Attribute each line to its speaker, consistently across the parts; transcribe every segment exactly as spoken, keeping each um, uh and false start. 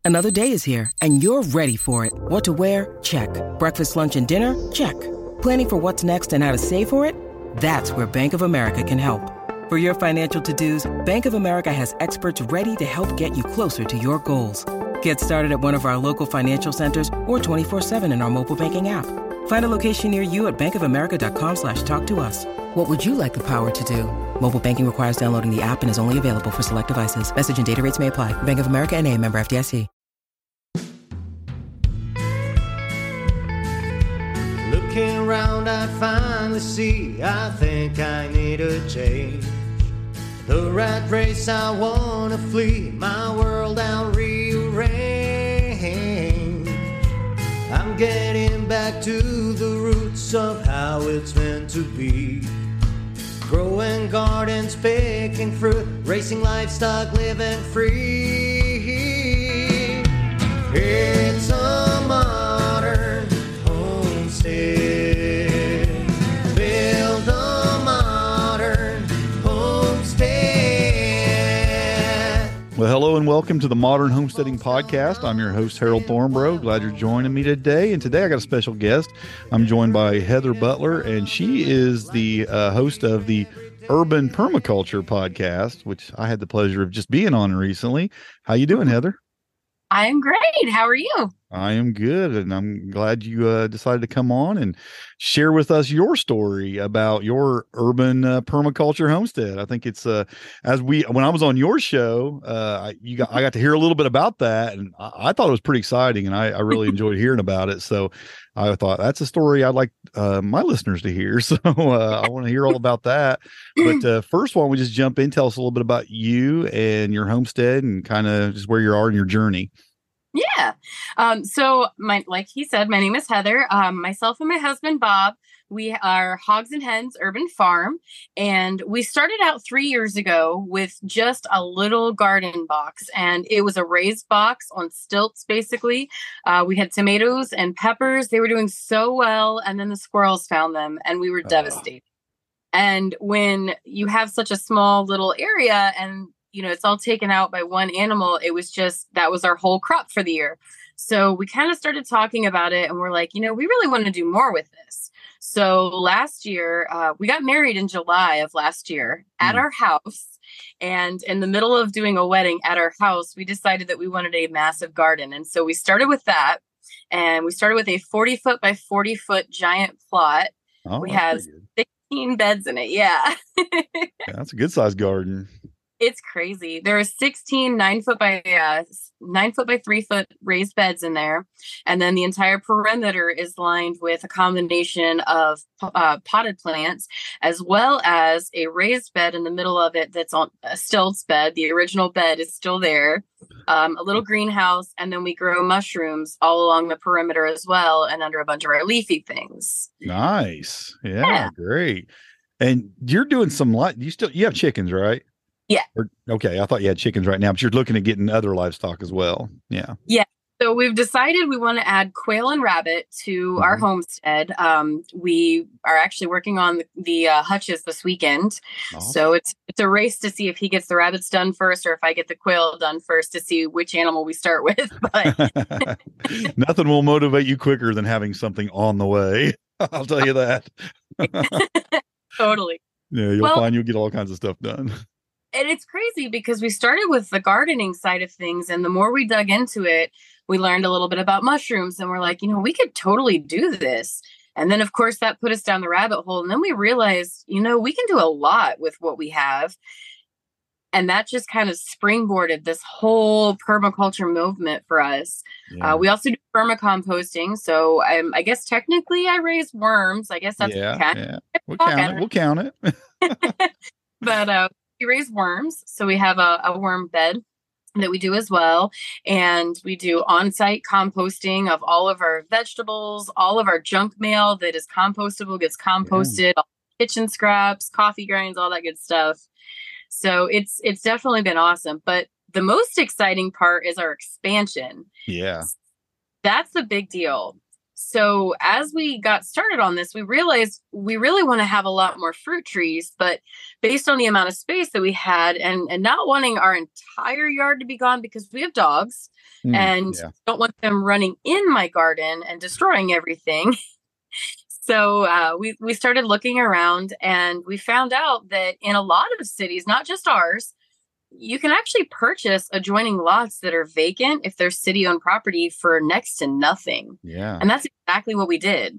Speaker 1: Another day is here, and you're ready for it. What to wear? Check. Breakfast, lunch, and dinner? Check. Planning for what's next and how to save for it? That's where Bank of America can help. For your financial to-dos, Bank of America has experts ready to help get you closer to your goals. Get started at one of our local financial centers or twenty-four seven in our mobile banking app. Find a location near you at bankofamerica.com slash talk to us. What would you like the power to do? Mobile banking requires downloading the app and is only available for select devices. Message and data rates may apply. Bank of America N A, member F D I C.
Speaker 2: Looking around, I finally see I think I need a change. The rat race, I wanna flee. My world I'll rearrange. I'm getting back to the roots of how it's meant to be. Growing gardens, picking fruit, racing livestock, living free. It's a modern homestead. Build a modern homestead.
Speaker 3: Well, hello and welcome to the Modern Homesteading Podcast. I'm your host, Harold Thornborough. Glad you're joining me today. And today I got a special guest. I'm joined by Heather Butler, and she is the uh, host of the Urban Permaculture Podcast, which I had the pleasure of just being on recently. How you doing, Heather?
Speaker 4: I am great. How are you?
Speaker 3: I am good, and I'm glad you uh, decided to come on and share with us your story about your urban uh, permaculture homestead. I think it's uh, as we when I was on your show, uh, I, you got I got to hear a little bit about that, and I, I thought it was pretty exciting, and I, I really enjoyed hearing about it. So I thought that's a story I'd like uh, my listeners to hear. So uh, I want to hear all about that. But uh, first, why don't we just jump in? Tell us a little bit about you and your homestead, and kind of just where you are in your journey.
Speaker 4: Yeah. Um, so my, like he said, my name is Heather. Um, myself and my husband, Bob, we are Hogs and Hens Urban Farm. And we started out three years ago with just a little garden box. And it was a raised box on stilts, basically. Uh, we had tomatoes and peppers. They were doing so well. And then the squirrels found them and we were oh. devastated. And when you have such a small little area and you know, it's all taken out by one animal, it was just, that was our whole crop for the year. So we kind of started talking about it and we're like, you know, we really want to do more with this. So last year, uh, we got married in July of last year at mm. our house. And in the middle of doing a wedding at our house, we decided that we wanted a massive garden. And so we started with that. And we started with a forty foot by forty foot giant plot. Oh, we have sixteen beds in it. Yeah.
Speaker 3: Yeah, that's a good sized garden.
Speaker 4: It's crazy. There are sixteen nine foot by uh, nine foot by three foot raised beds in there. And then the entire perimeter is lined with a combination of uh, potted plants, as well as a raised bed in the middle of it that's on a stilts bed. The original bed is still there. Um, a little greenhouse. And then we grow mushrooms all along the perimeter as well, and under a bunch of our leafy things.
Speaker 3: Nice. Yeah, yeah. Great. And you're doing some light. You still, you have chickens, right?
Speaker 4: Yeah.
Speaker 3: Or, okay. I thought you had chickens right now, but you're looking at getting other livestock as well. Yeah.
Speaker 4: Yeah. So we've decided we want to add quail and rabbit to mm-hmm. our homestead. Um, we are actually working on the, the uh, hutches this weekend. Awesome. So it's it's a race to see if he gets the rabbits done first or if I get the quail done first to see which animal we start with. But
Speaker 3: nothing will motivate you quicker than having something on the way. I'll tell you that.
Speaker 4: Totally.
Speaker 3: Yeah. You'll well, find you'll get all kinds of stuff done.
Speaker 4: And it's crazy because we started with the gardening side of things. And the more we dug into it, we learned a little bit about mushrooms. And we're like, you know, we could totally do this. And then, of course, that put us down the rabbit hole. And then we realized, you know, we can do a lot with what we have. And that just kind of springboarded this whole permaculture movement for us. Yeah. Uh, we also do permacomposting. So um, I guess technically I raise worms. I guess that's
Speaker 3: yeah, kind yeah. We'll count it. We'll count it.
Speaker 4: But uh we raise worms. So we have a, a worm bed that we do as well. And we do on-site composting of all of our vegetables, all of our junk mail that is compostable gets composted, yeah. all kitchen scraps, coffee grinds, all that good stuff. So it's it's definitely been awesome. But the most exciting part is our expansion.
Speaker 3: Yeah.
Speaker 4: That's the big deal. So as we got started on this, we realized we really want to have a lot more fruit trees, but based on the amount of space that we had and, and not wanting our entire yard to be gone because we have dogs mm, and yeah. don't want them running in my garden and destroying everything. So uh, we, we started looking around and we found out that in a lot of cities, not just ours, you can actually purchase adjoining lots that are vacant if they're city-owned property for next to nothing.
Speaker 3: Yeah.
Speaker 4: And that's exactly what we did.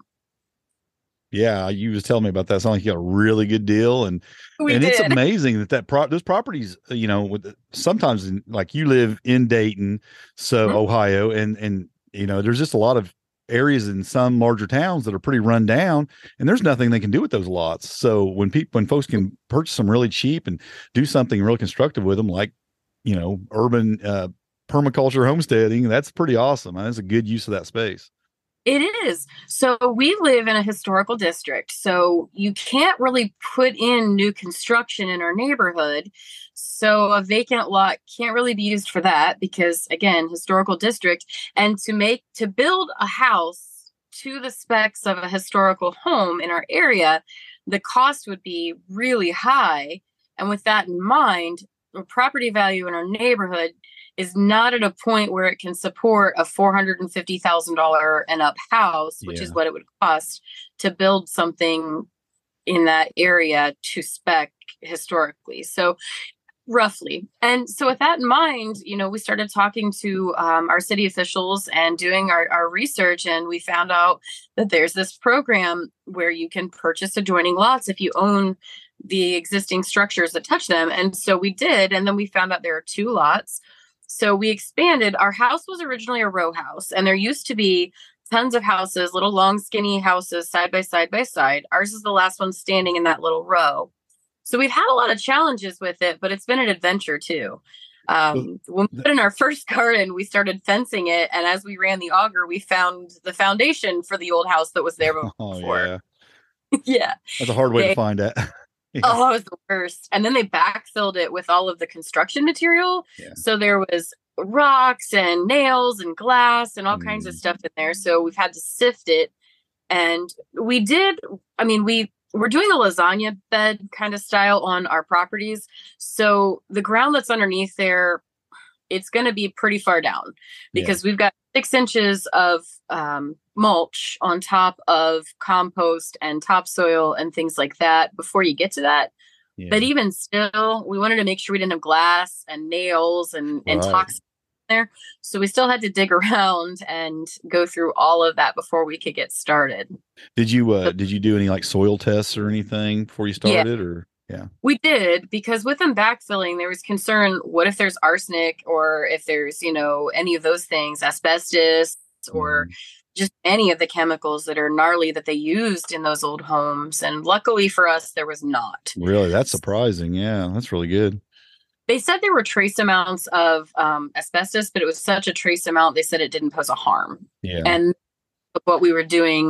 Speaker 3: Yeah, you was telling me about that. It sounded like you got a really good deal. And
Speaker 4: we
Speaker 3: and
Speaker 4: did.
Speaker 3: It's amazing that, that pro- those properties, you know, with sometimes in, like you live in Dayton, so mm-hmm. Ohio, and and you know, there's just a lot of areas in some larger towns that are pretty run down, and there's nothing they can do with those lots. So when people, when folks can purchase them really cheap and do something really constructive with them, like, you know, urban uh, permaculture homesteading, that's pretty awesome. That's a good use of that space.
Speaker 4: It is. So we live in a historical district, so you can't really put in new construction in our neighborhood. So a vacant lot can't really be used for that because, again, historical district. And to make, to build a house to the specs of a historical home in our area, the cost would be really high. And with that in mind, the property value in our neighborhood is not at a point where it can support a four hundred fifty thousand dollars and up house, which yeah. is what it would cost to build something in that area to spec historically. So roughly. And so with that in mind, you know, we started talking to um, our city officials and doing our, our research, and we found out that there's this program where you can purchase adjoining lots if you own the existing structures that touch them. And so we did. And then we found out there are two lots. So we expanded. Our house was originally a row house, and there used to be tons of houses, little long, skinny houses side by side by side. Ours is the last one standing in that little row. So we've had a lot of challenges with it, but it's been an adventure too. Um, when we put in our first garden, we started fencing it. And as we ran the auger, we found the foundation for the old house that was there before.
Speaker 3: Oh, yeah.
Speaker 4: yeah.
Speaker 3: That's a hard way
Speaker 4: they,
Speaker 3: to find that.
Speaker 4: Yeah. Oh, it was the worst. And then they backfilled it with all of the construction material. Yeah. So there was rocks and nails and glass and all mm. kinds of stuff in there. So we've had to sift it. And we did, I mean, we, we're doing a lasagna bed kind of style on our properties. So the ground that's underneath there, it's going to be pretty far down because yeah. we've got six inches of um, mulch on top of compost and topsoil and things like that before you get to that. Yeah. But even still, we wanted to make sure we didn't have glass and nails and, and right. toxins there. So we still had to dig around and go through all of that before we could get started.
Speaker 3: Did you, uh, did you do any like soil tests or anything before you started?
Speaker 4: Yeah.
Speaker 3: Or yeah,
Speaker 4: we did, because with them backfilling, there was concern. What if there's arsenic, or if there's, you know, any of those things, asbestos, or mm. just any of the chemicals that are gnarly that they used in those old homes. And luckily for us, there was not.
Speaker 3: Really? That's surprising. Yeah, that's really good.
Speaker 4: They said there were trace amounts of um, asbestos, but it was such a trace amount, they said it didn't pose a harm.
Speaker 3: Yeah.
Speaker 4: And what we were doing,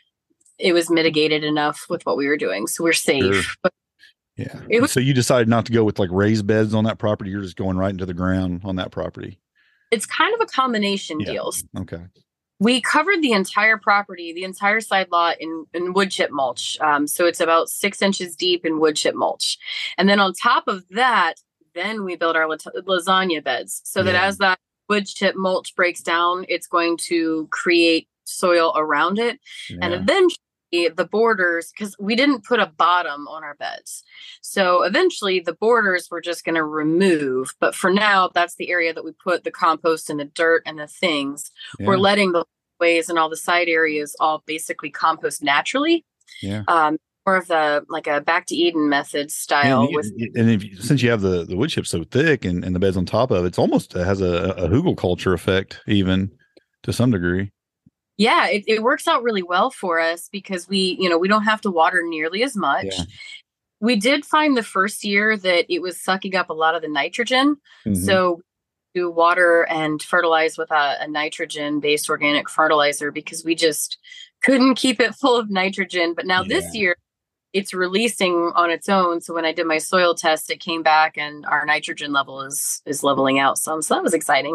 Speaker 4: it was mitigated enough with what we were doing. So we're safe.
Speaker 3: Sure.
Speaker 4: But
Speaker 3: yeah.
Speaker 4: it was,
Speaker 3: so you decided not to go with like raised beds on that property. You're just going right into the ground on that property.
Speaker 4: It's kind of a combination
Speaker 3: yeah.
Speaker 4: deal.
Speaker 3: Okay.
Speaker 4: We covered the entire property, the entire side lot in, in wood chip mulch. Um, so it's about six inches deep in wood chip mulch. And then on top of that, then we build our lasagna beds so that yeah. as that wood chip mulch breaks down, it's going to create soil around it. Yeah. And eventually the borders, because we didn't put a bottom on our beds. So eventually the borders we're just going to remove. But for now, that's the area that we put the compost and the dirt and the things. Yeah. We're letting the ways and all the side areas all basically compost naturally.
Speaker 3: Yeah.
Speaker 4: Um, more of the like a back to Eden method style.
Speaker 3: And,
Speaker 4: with
Speaker 3: and if you, since you have the, the wood chip so thick and, and the beds on top of it, it's almost uh, has a, a hugelkultur effect even to some degree.
Speaker 4: Yeah, it, it works out really well for us because we, you know, we don't have to water nearly as much. Yeah. We did find the first year that it was sucking up a lot of the nitrogen. Mm-hmm. So do water and fertilize with a, a nitrogen based organic fertilizer because we just couldn't keep it full of nitrogen. But now yeah. this year, it's releasing on its own. So when I did my soil test, it came back and our nitrogen level is is leveling out some. So that was exciting.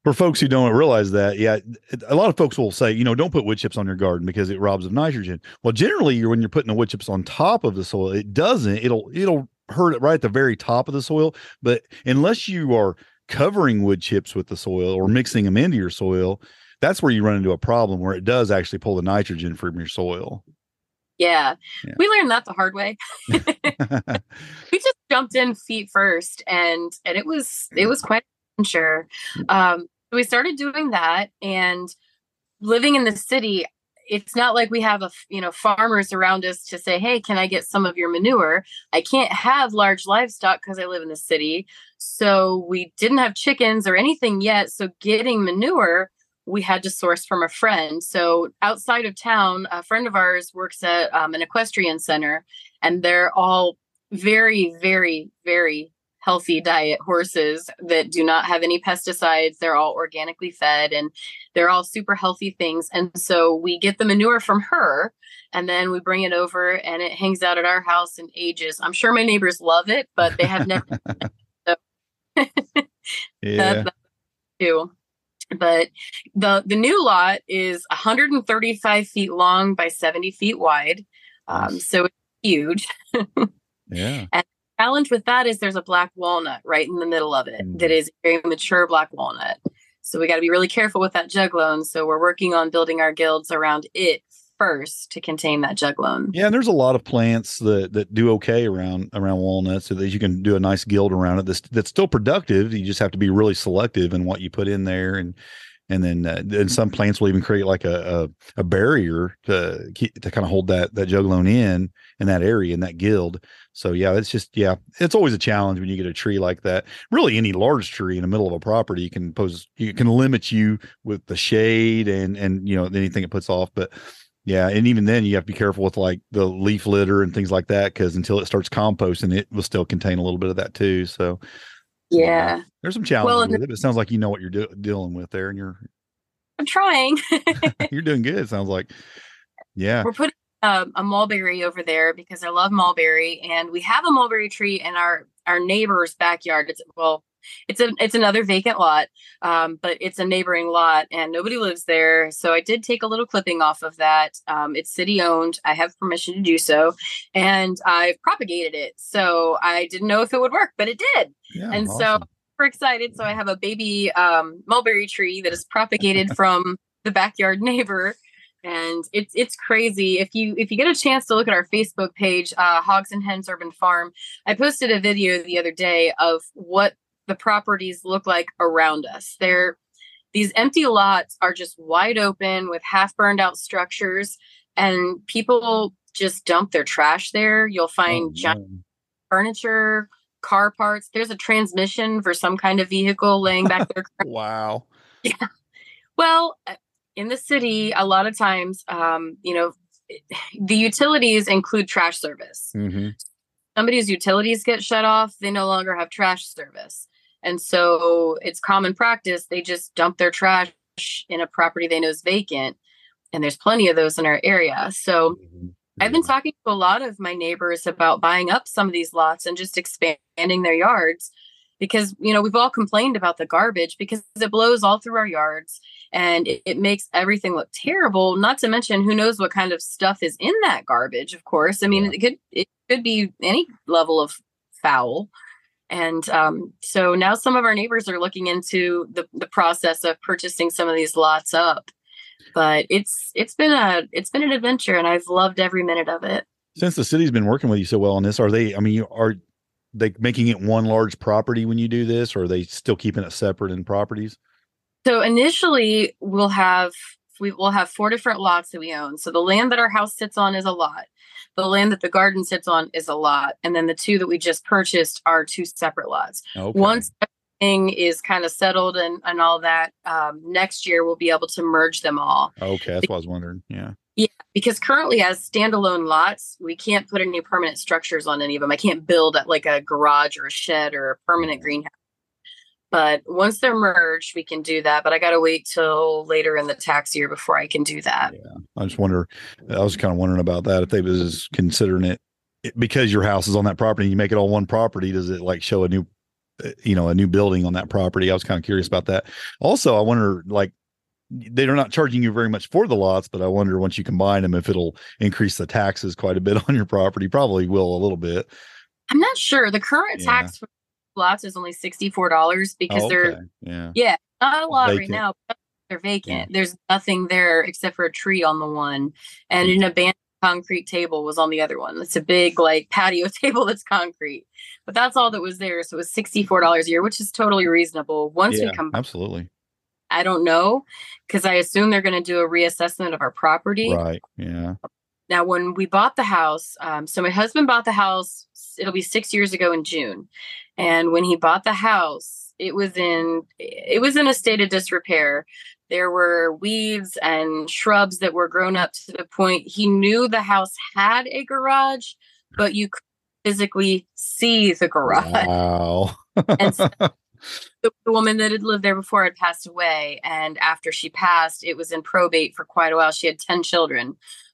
Speaker 3: For folks who don't realize that, yeah, a lot of folks will say, you know, don't put wood chips on your garden because it robs of nitrogen. Well, generally, you're, when you're putting the wood chips on top of the soil, it doesn't. It'll it'll hurt it right at the very top of the soil. But unless you are covering wood chips with the soil or mixing them into your soil, that's where you run into a problem where it does actually pull the nitrogen from your soil.
Speaker 4: Yeah,
Speaker 3: yeah.
Speaker 4: We learned that the hard way. We just jumped in feet first, and and it was it was quite an adventure. Um, we started doing that, and living in the city, it's not like we have a you know farmers around us to say, hey, can I get some of your manure? I can't have large livestock because I live in the city, so we didn't have chickens or anything yet. So getting manure, we had to source from a friend. So outside of town, a friend of ours works at um, an equestrian center, and they're all very, very, very healthy diet horses that do not have any pesticides. They're all organically fed, and they're all super healthy things. And so we get the manure from her, and then we bring it over, and it hangs out at our house and ages. I'm sure my neighbors love it, but they have never. So
Speaker 3: yeah.
Speaker 4: That, too. But the the new lot is one hundred thirty-five feet long by seventy feet wide. Um, so it's huge.
Speaker 3: Yeah.
Speaker 4: And the challenge with that is there's a black walnut right in the middle of it
Speaker 3: Mm.
Speaker 4: that is a very mature black walnut. So we got to be really careful with that jug loan. So we're working on building our guilds around it first to contain that jug loan.
Speaker 3: Yeah, and there's a lot of plants that that do okay around around walnuts, so that you can do a nice guild around it. That's that's still productive. You just have to be really selective in what you put in there, and and then uh, and some plants will even create like a a, a barrier to keep, to kind of hold that that jug loan in in that area in that guild. So yeah, it's just yeah, it's always a challenge when you get a tree like that. Really, any large tree in the middle of a property can pose you can limit you with the shade and and you know anything it puts off, but. Yeah, and even then you have to be careful with like the leaf litter and things like that, because until it starts composting, it will still contain a little bit of that too. So
Speaker 4: Yeah,
Speaker 3: there's some challenges
Speaker 4: Well,
Speaker 3: with
Speaker 4: and-
Speaker 3: it. But it sounds like you know what you're do- dealing with there, and you're
Speaker 4: I'm trying.
Speaker 3: you're doing good. It sounds like, yeah,
Speaker 4: We're putting um, a mulberry over there because I love mulberry, and we have a mulberry tree in our our neighbor's backyard. It's well, it's a it's another vacant lot, um, but it's a neighboring lot, and nobody lives there. So I did take a little clipping off of that. Um, it's city owned. I have permission to do so, and I've propagated it. So I didn't know if it would work, but it did,
Speaker 3: yeah,
Speaker 4: and so.
Speaker 3: awesome.
Speaker 4: Super excited. So I have a baby um, mulberry tree that is propagated from the backyard neighbor, and it's it's crazy. If you if you get a chance to look at our Facebook page, uh, Hogs and Hens Urban Farm, I posted a video the other day of what the properties look like around us. They're these empty lots are just wide open with half burned out structures, and people just dump their trash there. You'll find
Speaker 3: Oh,
Speaker 4: giant
Speaker 3: man.
Speaker 4: furniture, car parts. There's a transmission for some kind of vehicle laying back there.
Speaker 3: Wow.
Speaker 4: Well, in the city, a lot of times, um, you know, the utilities include trash service.
Speaker 3: Mm-hmm.
Speaker 4: Somebody's utilities get shut off, they no longer have trash service. And so it's common practice. They just dump their trash in a property they know is vacant. And there's plenty of those in our area. So I've been talking to a lot of my neighbors about buying up some of these lots and just expanding their yards, because, you know, we've all complained about the garbage because it blows all through our yards and it, it makes everything look terrible. Not to mention, who knows what kind of stuff is in that garbage, of course. I mean,
Speaker 3: Yeah.
Speaker 4: it could it could be any level of foul. And um, so now some of our neighbors are looking into the, the process of purchasing some of these lots up. But it's it's been a it's been an adventure, and I've loved every minute of it.
Speaker 3: Since the city's been working with you so well on this, are they? I mean, you are they making it one large property when you do this, or are they still keeping it separate in properties?
Speaker 4: So initially, we'll have we will have four different lots that we own. So the land that our house sits on is a lot. The land that the garden sits on is a lot, and then the two that we just purchased are two separate lots.
Speaker 3: Okay.
Speaker 4: Once everything is kind of settled and and all that, um, next year we'll be able to merge them all.
Speaker 3: Okay, that's what I was wondering. Yeah.
Speaker 4: Because currently, as standalone lots, we can't put any permanent structures on any of them. I can't build like a garage or a shed or a permanent greenhouse. But once they're merged, we can do that. But I got to wait till later in the tax year before I can do that.
Speaker 3: Yeah. I just wonder, I was kind of wondering about that. If they was considering it, it because your house is on that property, and you make it all one property, does it like show a new uh, you know, a new building on that property. I was kind of curious about that. Also, I wonder, like, they're not charging you very much for the lots, but I wonder once you combine them, if it'll increase the taxes quite a bit on your property. Probably will a little bit.
Speaker 4: I'm not sure. The current
Speaker 3: Yeah.
Speaker 4: tax for lots is only sixty-four dollars because
Speaker 3: Oh,
Speaker 4: they're,
Speaker 3: okay. Yeah.
Speaker 4: yeah, not a lot right
Speaker 3: Vacant.
Speaker 4: now. But they're vacant.
Speaker 3: Yeah.
Speaker 4: There's nothing there except for a tree on the one, and an abandoned concrete table was on the other one. It's a big like patio table that's concrete, but that's all that was there. So it was sixty-four dollars a year, which is totally reasonable. Once
Speaker 3: Yeah,
Speaker 4: we come,
Speaker 3: absolutely.
Speaker 4: I don't know, because I assume they're going to do a reassessment of our property.
Speaker 3: Right. Yeah.
Speaker 4: Now, when we bought the house, um, so my husband bought the house, it'll be six years ago in June. And when he bought the house, it was in, it was in a state of disrepair. There were weeds and shrubs that were grown up to the point he knew the house had a garage, but you could physically see the garage.
Speaker 3: Wow.
Speaker 4: And so the, the woman that had lived there before had passed away. And after she passed, it was in probate for quite a while. She had ten children.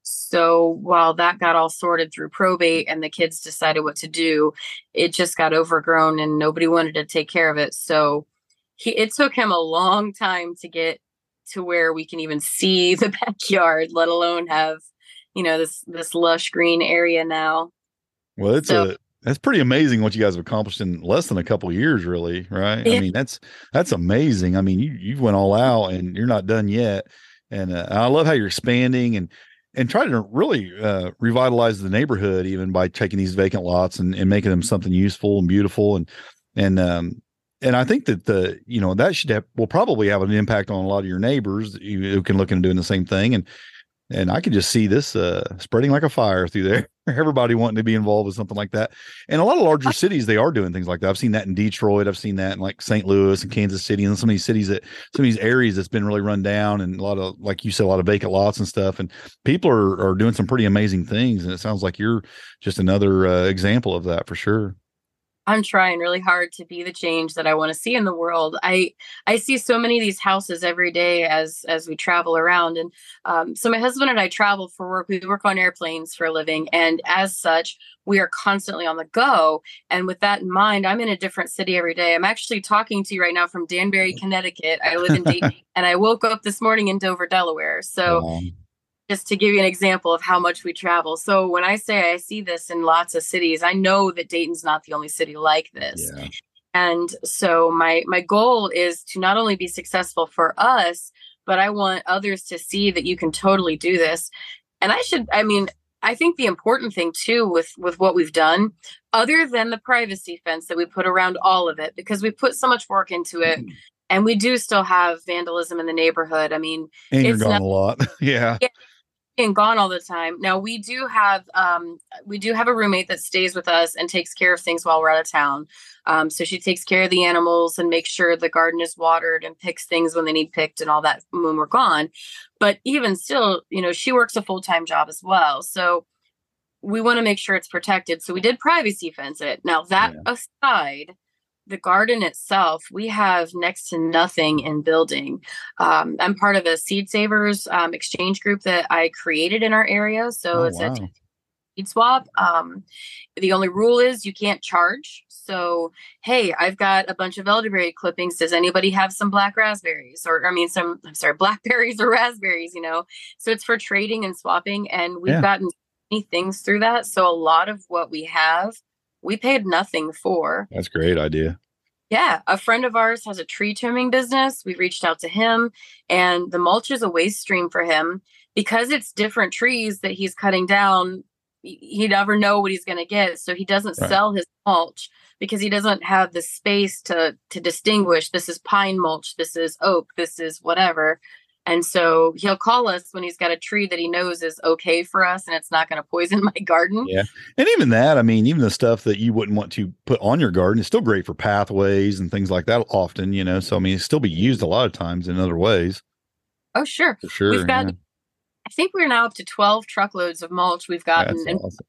Speaker 4: So while that got all sorted through probate and the kids decided what to do, it just got overgrown and nobody wanted to take care of it. So he, it took him a long time to get to where we can even see the backyard, let alone have, you know, this, this lush green area now.
Speaker 3: Well, it's
Speaker 4: So-
Speaker 3: a, that's pretty amazing what you guys have accomplished in less than a couple of years, really. Right.
Speaker 4: Yeah.
Speaker 3: I mean, that's, that's amazing. I mean, you, you went all out and you're not done yet. And uh, I love how you're expanding and, and trying to really uh, revitalize the neighborhood, even by taking these vacant lots and, and making them something useful and beautiful. And, and, um, and I think that the, you know, that should have, will probably have an impact on a lot of your neighbors who, who can look into doing the same thing. And, and I can just see this uh, spreading like a fire through there. Everybody wanting to be involved with something like that. And a lot of larger cities, they are doing things like that. I've seen that in Detroit. I've seen that in like Saint Louis and Kansas City and some of these cities that some of these areas that's been really run down and a lot of, like you said, a lot of vacant lots and stuff. And people are, are doing some pretty amazing things. And it sounds like you're just another uh, example of that for sure.
Speaker 4: I'm trying really hard to be the change that I want to see in the world. I I see so many of these houses every day as as we travel around. And um, so my husband and I travel for work. We work on airplanes for a living. And as such, we are constantly on the go. And with that in mind, I'm in a different city every day. I'm actually talking to you right now from Danbury, Connecticut. I live in Dayton, and I woke up this morning in Dover, Delaware. So
Speaker 3: Um,
Speaker 4: just to give you an example of how much we travel. So when I say I see this in lots of cities, I know that Dayton's not the only city like this.
Speaker 3: yeah.
Speaker 4: And so my my goal is to not only be successful for us, but I want others to see that you can totally do this. And I should, I mean, I think the important thing too with with what we've done, other than the privacy fence that we put around all of it, because we put so much work into it, and we do still have vandalism in the neighborhood. I mean,
Speaker 3: And you're
Speaker 4: it's
Speaker 3: gone
Speaker 4: not-
Speaker 3: a lot. Yeah.
Speaker 4: and gone all the time. Now we do have um we do have a roommate that stays with us and takes care of things while we're out of town. Um, so she takes care of the animals and makes sure the garden is watered and picks things when they need picked and all that when we're gone. But even still, you know, she works a full-time job as well. So we want to make sure it's protected. So we did privacy fence it. Now that
Speaker 3: Yeah.
Speaker 4: aside, the garden itself, we have next to nothing in building. Um, I'm part of a Seed Savers um, exchange group that I created in our area. So
Speaker 3: Oh,
Speaker 4: it's a
Speaker 3: wow.
Speaker 4: seed swap. Um, the only rule is you can't charge. So, hey, I've got a bunch of elderberry clippings. Does anybody have some black raspberries? Or, I mean, some, I'm sorry, blackberries or raspberries, you know? So it's for trading and swapping. And we've
Speaker 3: Yeah.
Speaker 4: gotten many things through that. So a lot of what we have, we paid nothing for.
Speaker 3: That's a great idea.
Speaker 4: Yeah, a friend of ours has a tree trimming business. We reached out to him, and the mulch is a waste stream for him because it's different trees that he's cutting down. y- He never know what he's going to get, so he doesn't
Speaker 3: Right.
Speaker 4: sell his mulch because he doesn't have the space to to distinguish. This is pine mulch. This is oak. This is whatever. And so he'll call us when he's got a tree that he knows is okay for us and it's not going to poison my garden.
Speaker 3: Yeah. And even that, I mean, even the stuff that you wouldn't want to put on your garden is still great for pathways and things like that often, you know. So I mean, it still be used a lot of times in other ways.
Speaker 4: Oh, sure.
Speaker 3: For sure.
Speaker 4: We've got,
Speaker 3: yeah.
Speaker 4: I think we're now up to twelve truckloads of mulch we've gotten.
Speaker 3: That's
Speaker 4: And
Speaker 3: awesome.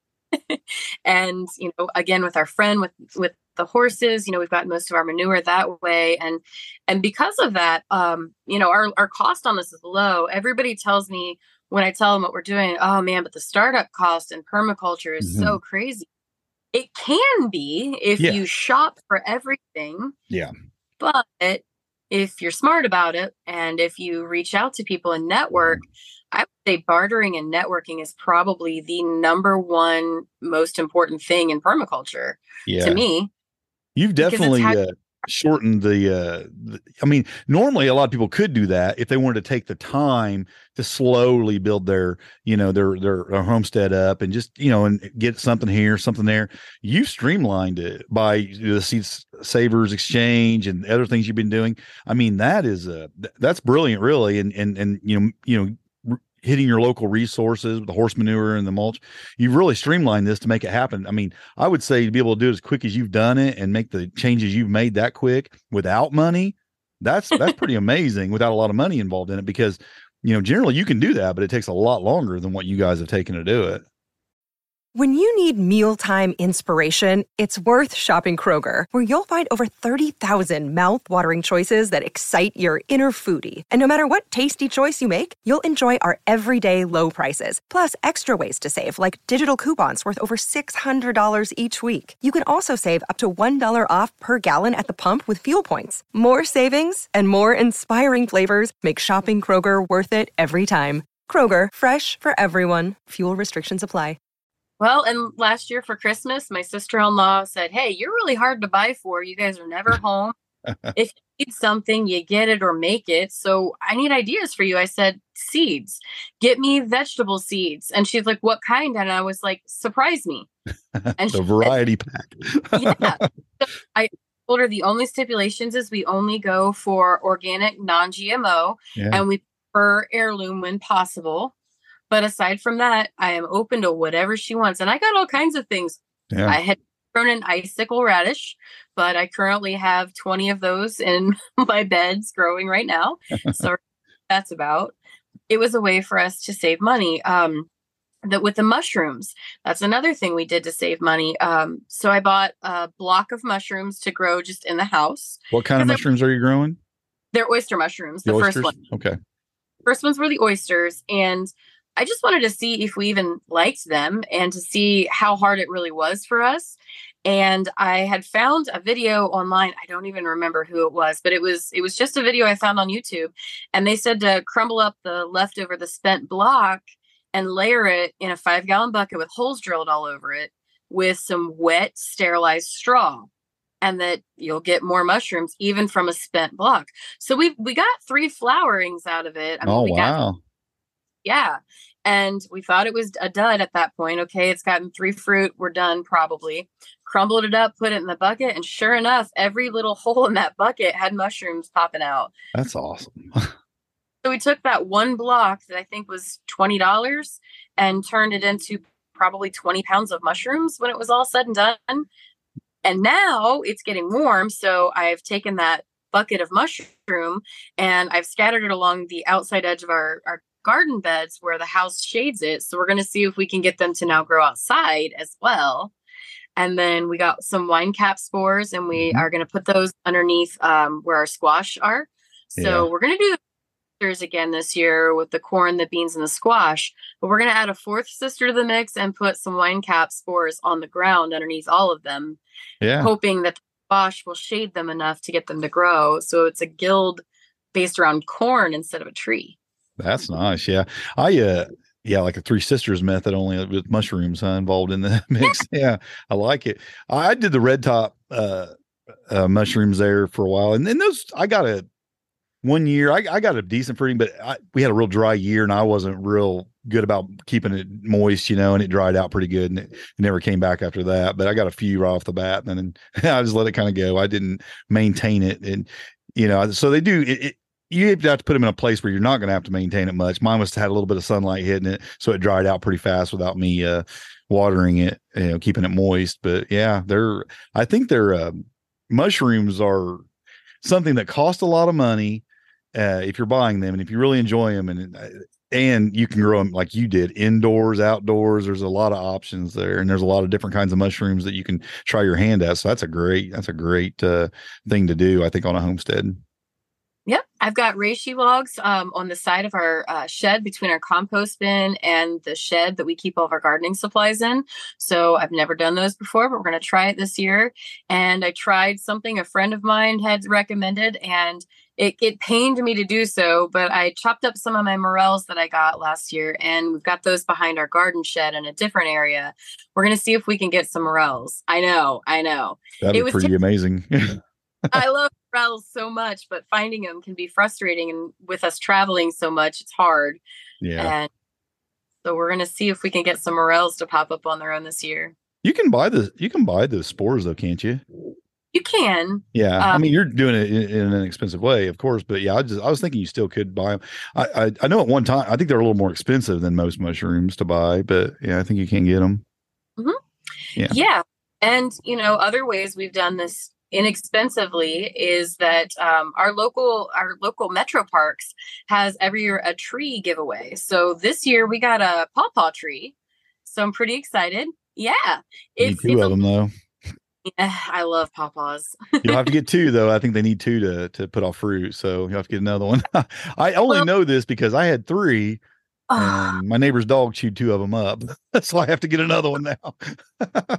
Speaker 4: and you know, again, with our friend with with the horses, you know, we've got most of our manure that way. And and because of that, um you know, our our cost on this is low. Everybody tells me when I tell them what we're doing, oh man, but the startup cost in permaculture is so crazy. It can be if
Speaker 3: Yeah.
Speaker 4: you shop for everything.
Speaker 3: Yeah.
Speaker 4: But if you're smart about it and if you reach out to people and network, I would say bartering and networking is probably the number one most important thing in permaculture
Speaker 3: Yeah.
Speaker 4: to me.
Speaker 3: You've
Speaker 4: Because it's
Speaker 3: definitely
Speaker 4: how-
Speaker 3: uh, shortened the, uh, the, I mean, normally a lot of people could do that if they wanted to take the time to slowly build their, you know, their, their, their homestead up and just, you know, and get something here, something there. You've streamlined it by the Seed Savers Exchange and other things you've been doing. I mean, that is, uh, th- that's brilliant, really. And, and, and, you know, you know, hitting your local resources with the horse manure and the mulch, you've really streamlined this to make it happen. I mean, I would say to be able to do it as quick as you've done it and make the changes you've made that quick without money, that's, that's pretty amazing without a lot of money involved in it, because, you know, generally you can do that, but it takes a lot longer than what you guys have taken to do it.
Speaker 5: When you need mealtime inspiration, it's worth shopping Kroger, where you'll find over thirty thousand mouth-watering choices that excite your inner foodie. And no matter what tasty choice you make, you'll enjoy our everyday low prices, plus extra ways to save, like digital coupons worth over six hundred dollars each week. You can also save up to one dollar off per gallon at the pump with fuel points. More savings and more inspiring flavors make shopping Kroger worth it every time. Kroger, fresh for everyone. Fuel restrictions apply.
Speaker 4: Well, and last year for Christmas, my sister-in-law said, "Hey, you're really hard to buy for. You guys are never home. If you need something, you get it or make it. So I need ideas for you." I said, "Seeds. Get me vegetable seeds." And she's like, "What kind?" And I was like, "Surprise me." And
Speaker 3: The variety pack.
Speaker 4: yeah. So I told her the only stipulations is we only go for organic, non-G M O,
Speaker 3: Yeah.
Speaker 4: and we prefer heirloom when possible. But aside from that, I am open to whatever she wants. And I got all kinds of things.
Speaker 3: Yeah.
Speaker 4: I had grown an icicle radish, but I currently have twenty of those in my beds growing right now. So that's about. It was a way for us to save money. Um, that with the mushrooms, that's another thing we did to save money. Um, so I bought a block of mushrooms to grow just in the house.
Speaker 3: What kind of
Speaker 4: 'Cause I-
Speaker 3: mushrooms are you growing?
Speaker 4: They're oyster mushrooms, the,
Speaker 3: The
Speaker 4: first
Speaker 3: oysters?
Speaker 4: one.
Speaker 3: Okay.
Speaker 4: First ones were the oysters, and I just wanted to see if we even liked them and to see how hard it really was for us. And I had found a video online. I don't even remember who it was, but it was it was just a video I found on YouTube. And they said to crumble up the leftover, the spent block, and layer it in a five gallon bucket with holes drilled all over it with some wet, sterilized straw. And that you'll get more mushrooms even from a spent block. So we we got three flowerings out of it. I mean,
Speaker 3: Oh,
Speaker 4: we got
Speaker 3: wow.
Speaker 4: Yeah. And we thought it was a dud at that point. Okay, it's gotten three fruit. We're done probably. Crumbled it up, put it in the bucket. And sure enough, every little hole in that bucket had mushrooms popping out.
Speaker 3: That's awesome.
Speaker 4: So we took that one block that I think was twenty dollars and turned it into probably twenty pounds of mushrooms when it was all said and done. And now it's getting warm. So I've taken that bucket of mushroom and I've scattered it along the outside edge of our, our garden beds where the house shades it. So we're going to see if we can get them to now grow outside as well. And then we got some wine cap spores and we
Speaker 3: Mhm.
Speaker 4: are going to put those underneath um, where our squash are. So
Speaker 3: Yeah.
Speaker 4: we're going to do sisters again this year with the corn, the beans, and the squash. But we're going to add a fourth sister to the mix and put some wine cap spores on the ground underneath all of them,
Speaker 3: Yeah.
Speaker 4: hoping that the squash will shade them enough to get them to grow. So it's a guild based around corn instead of a tree.
Speaker 3: That's nice. Yeah. I, uh, yeah, like a Three Sisters method, only with mushrooms huh, involved in the mix. Yeah, I like it. I did the red top uh, uh, mushrooms there for a while, and then those I got a one year. I, I got a decent fruiting, but I, we had a real dry year, and I wasn't real good about keeping it moist, you know. And it dried out pretty good, and it, it never came back after that. But I got a few right off the bat, and then I just let it kind of go. I didn't maintain it, and you know, so they do it, it you have to put them in a place where you're not going to have to maintain it much. Mine must have had a little bit of sunlight hitting it, so it dried out pretty fast without me uh, watering it, you know, keeping it moist. But yeah, they're, I think they're, uh, mushrooms are something that cost a lot of money uh, if you're buying them and if you really enjoy them, and and you can grow them like you did, indoors, outdoors. There's a lot of options there, and there's a lot of different kinds of mushrooms that you can try your hand at. So that's a great, that's a great uh, thing to do, I think, on a homestead.
Speaker 4: Yep. I've got reishi logs um, on the side of our uh, shed between our compost bin and the shed that we keep all of our gardening supplies in. So I've never done those before, but we're going to try it this year. And I tried something a friend of mine had recommended, and it, it pained me to do so, but I chopped up some of my morels that I got last year, and we've got those behind our garden shed in a different area. We're going to see if we can get some morels. I know, I know.
Speaker 3: That'd
Speaker 4: it
Speaker 3: be
Speaker 4: was
Speaker 3: pretty
Speaker 4: t-
Speaker 3: amazing.
Speaker 4: I love morels so much, but finding them can be frustrating. And with us traveling so much, it's hard.
Speaker 3: Yeah.
Speaker 4: And so we're going to see if we can get some morels to pop up on their own this year.
Speaker 3: You can buy the you can buy the spores though, can't you?
Speaker 4: You can.
Speaker 3: Yeah,
Speaker 4: um,
Speaker 3: I mean you're doing it in, in an expensive way, of course, but yeah, I just I was thinking you still could buy them. I, I I know at one time I think they're a little more expensive than most mushrooms to buy, but yeah, I think you can get them.
Speaker 4: Mm-hmm. Yeah, yeah, and you know other ways we've done this inexpensively is that um, our local our local metro parks has every year a tree giveaway. So this year we got a pawpaw tree, so I'm pretty excited. Yeah,
Speaker 3: it's, need two of them though.
Speaker 4: Yeah, I love pawpaws.
Speaker 3: You'll have to get two though. I think they need two to to put off fruit, so you have to get another one. I only well, know this because I had three, uh, and my neighbor's dog chewed two of them up, so I have to get another one now.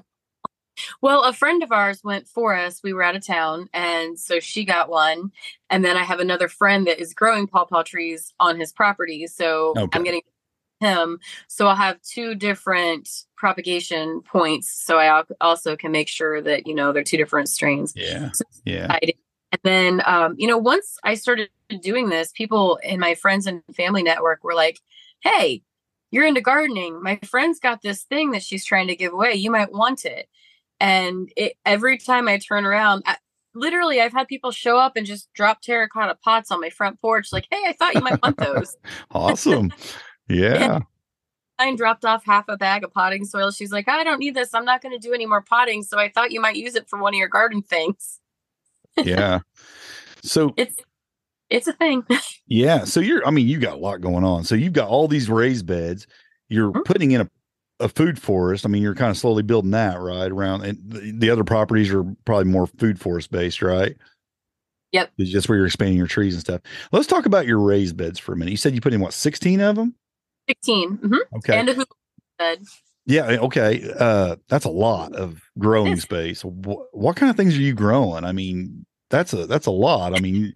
Speaker 4: Well, a friend of ours went for us. We were out of town, and so she got one. And then I have another friend that is growing pawpaw trees on his property, so okay. I'm getting him. So I'll have two different propagation points, so I also can make sure that you know they're two different strains.
Speaker 3: Yeah,
Speaker 4: so
Speaker 3: yeah.
Speaker 4: And then um, you know, once I started doing this, people in my friends and family network were like, "Hey, you're into gardening. My friend's got this thing that she's trying to give away. You might want it." And it, every time I turn around, I, literally, I've had people show up and just drop terracotta pots on my front porch. Like, hey, I thought you might want those.
Speaker 3: Awesome. Yeah.
Speaker 4: I dropped off half a bag of potting soil. She's like, I don't need this. I'm not going to do any more potting. So I thought you might use it for one of your garden things.
Speaker 3: Yeah. So
Speaker 4: it's, it's a thing.
Speaker 3: Yeah. So you're, I mean, you got a lot going on. So you've got all these raised beds. You're mm-hmm. putting in a a food forest. I mean, you're kind of slowly building that right around, and the, the other properties are probably more food forest based, right?
Speaker 4: Yep.
Speaker 3: It's just where you're expanding your trees and stuff. Let's talk about your raised beds for a minute. You said you put in what, sixteen of them?
Speaker 4: sixteen. Mm-hmm.
Speaker 3: Okay.
Speaker 4: And a hula bed.
Speaker 3: Yeah. Okay. Uh, that's a lot of growing space. What, what kind of things are you growing? I mean, that's a, that's a lot. I mean,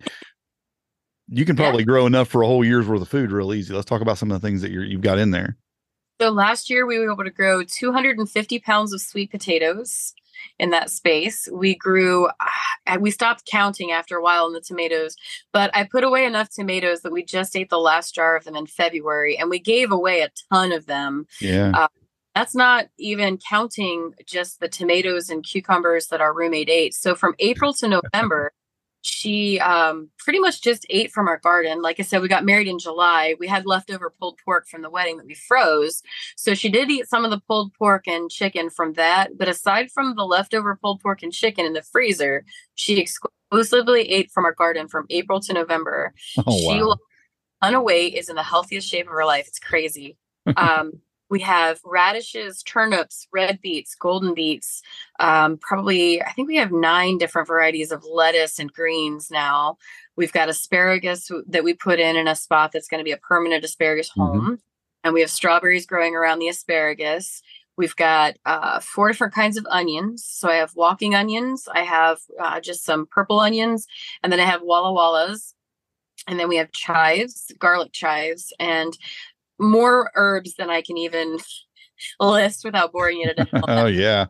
Speaker 3: you can probably yeah. grow enough for a whole year's worth of food real easy. Let's talk about some of the things that you're, you've got in there.
Speaker 4: So last year we were able to grow two hundred fifty pounds of sweet potatoes in that space. We grew, uh, we stopped counting after a while in the tomatoes, but I put away enough tomatoes that we just ate the last jar of them in February, and we gave away a ton of them.
Speaker 3: Yeah.
Speaker 4: Uh, that's not even counting just the tomatoes and cucumbers that our roommate ate. So from April to November, she um, pretty much just ate from our garden. Like I said, we got married in July. We had leftover pulled pork from the wedding that we froze. So she did eat some of the pulled pork and chicken from that. But aside from the leftover pulled pork and chicken in the freezer, she exclusively ate from our garden from April to November.
Speaker 3: Oh,
Speaker 4: she
Speaker 3: wow.
Speaker 4: lost a ton of weight, is in the healthiest shape of her life. It's crazy. Um, we have radishes, turnips, red beets, golden beets. Um, probably, I think we have nine different varieties of lettuce and greens now. We've got asparagus that we put in in a spot that's going to be a permanent asparagus home. Mm-hmm. And we have strawberries growing around the asparagus. We've got uh, four different kinds of onions. So I have walking onions. I have uh, just some purple onions. And then I have Walla Wallas. And then we have chives, garlic chives, and more herbs than I can even list without boring you to death.
Speaker 3: Oh, yeah.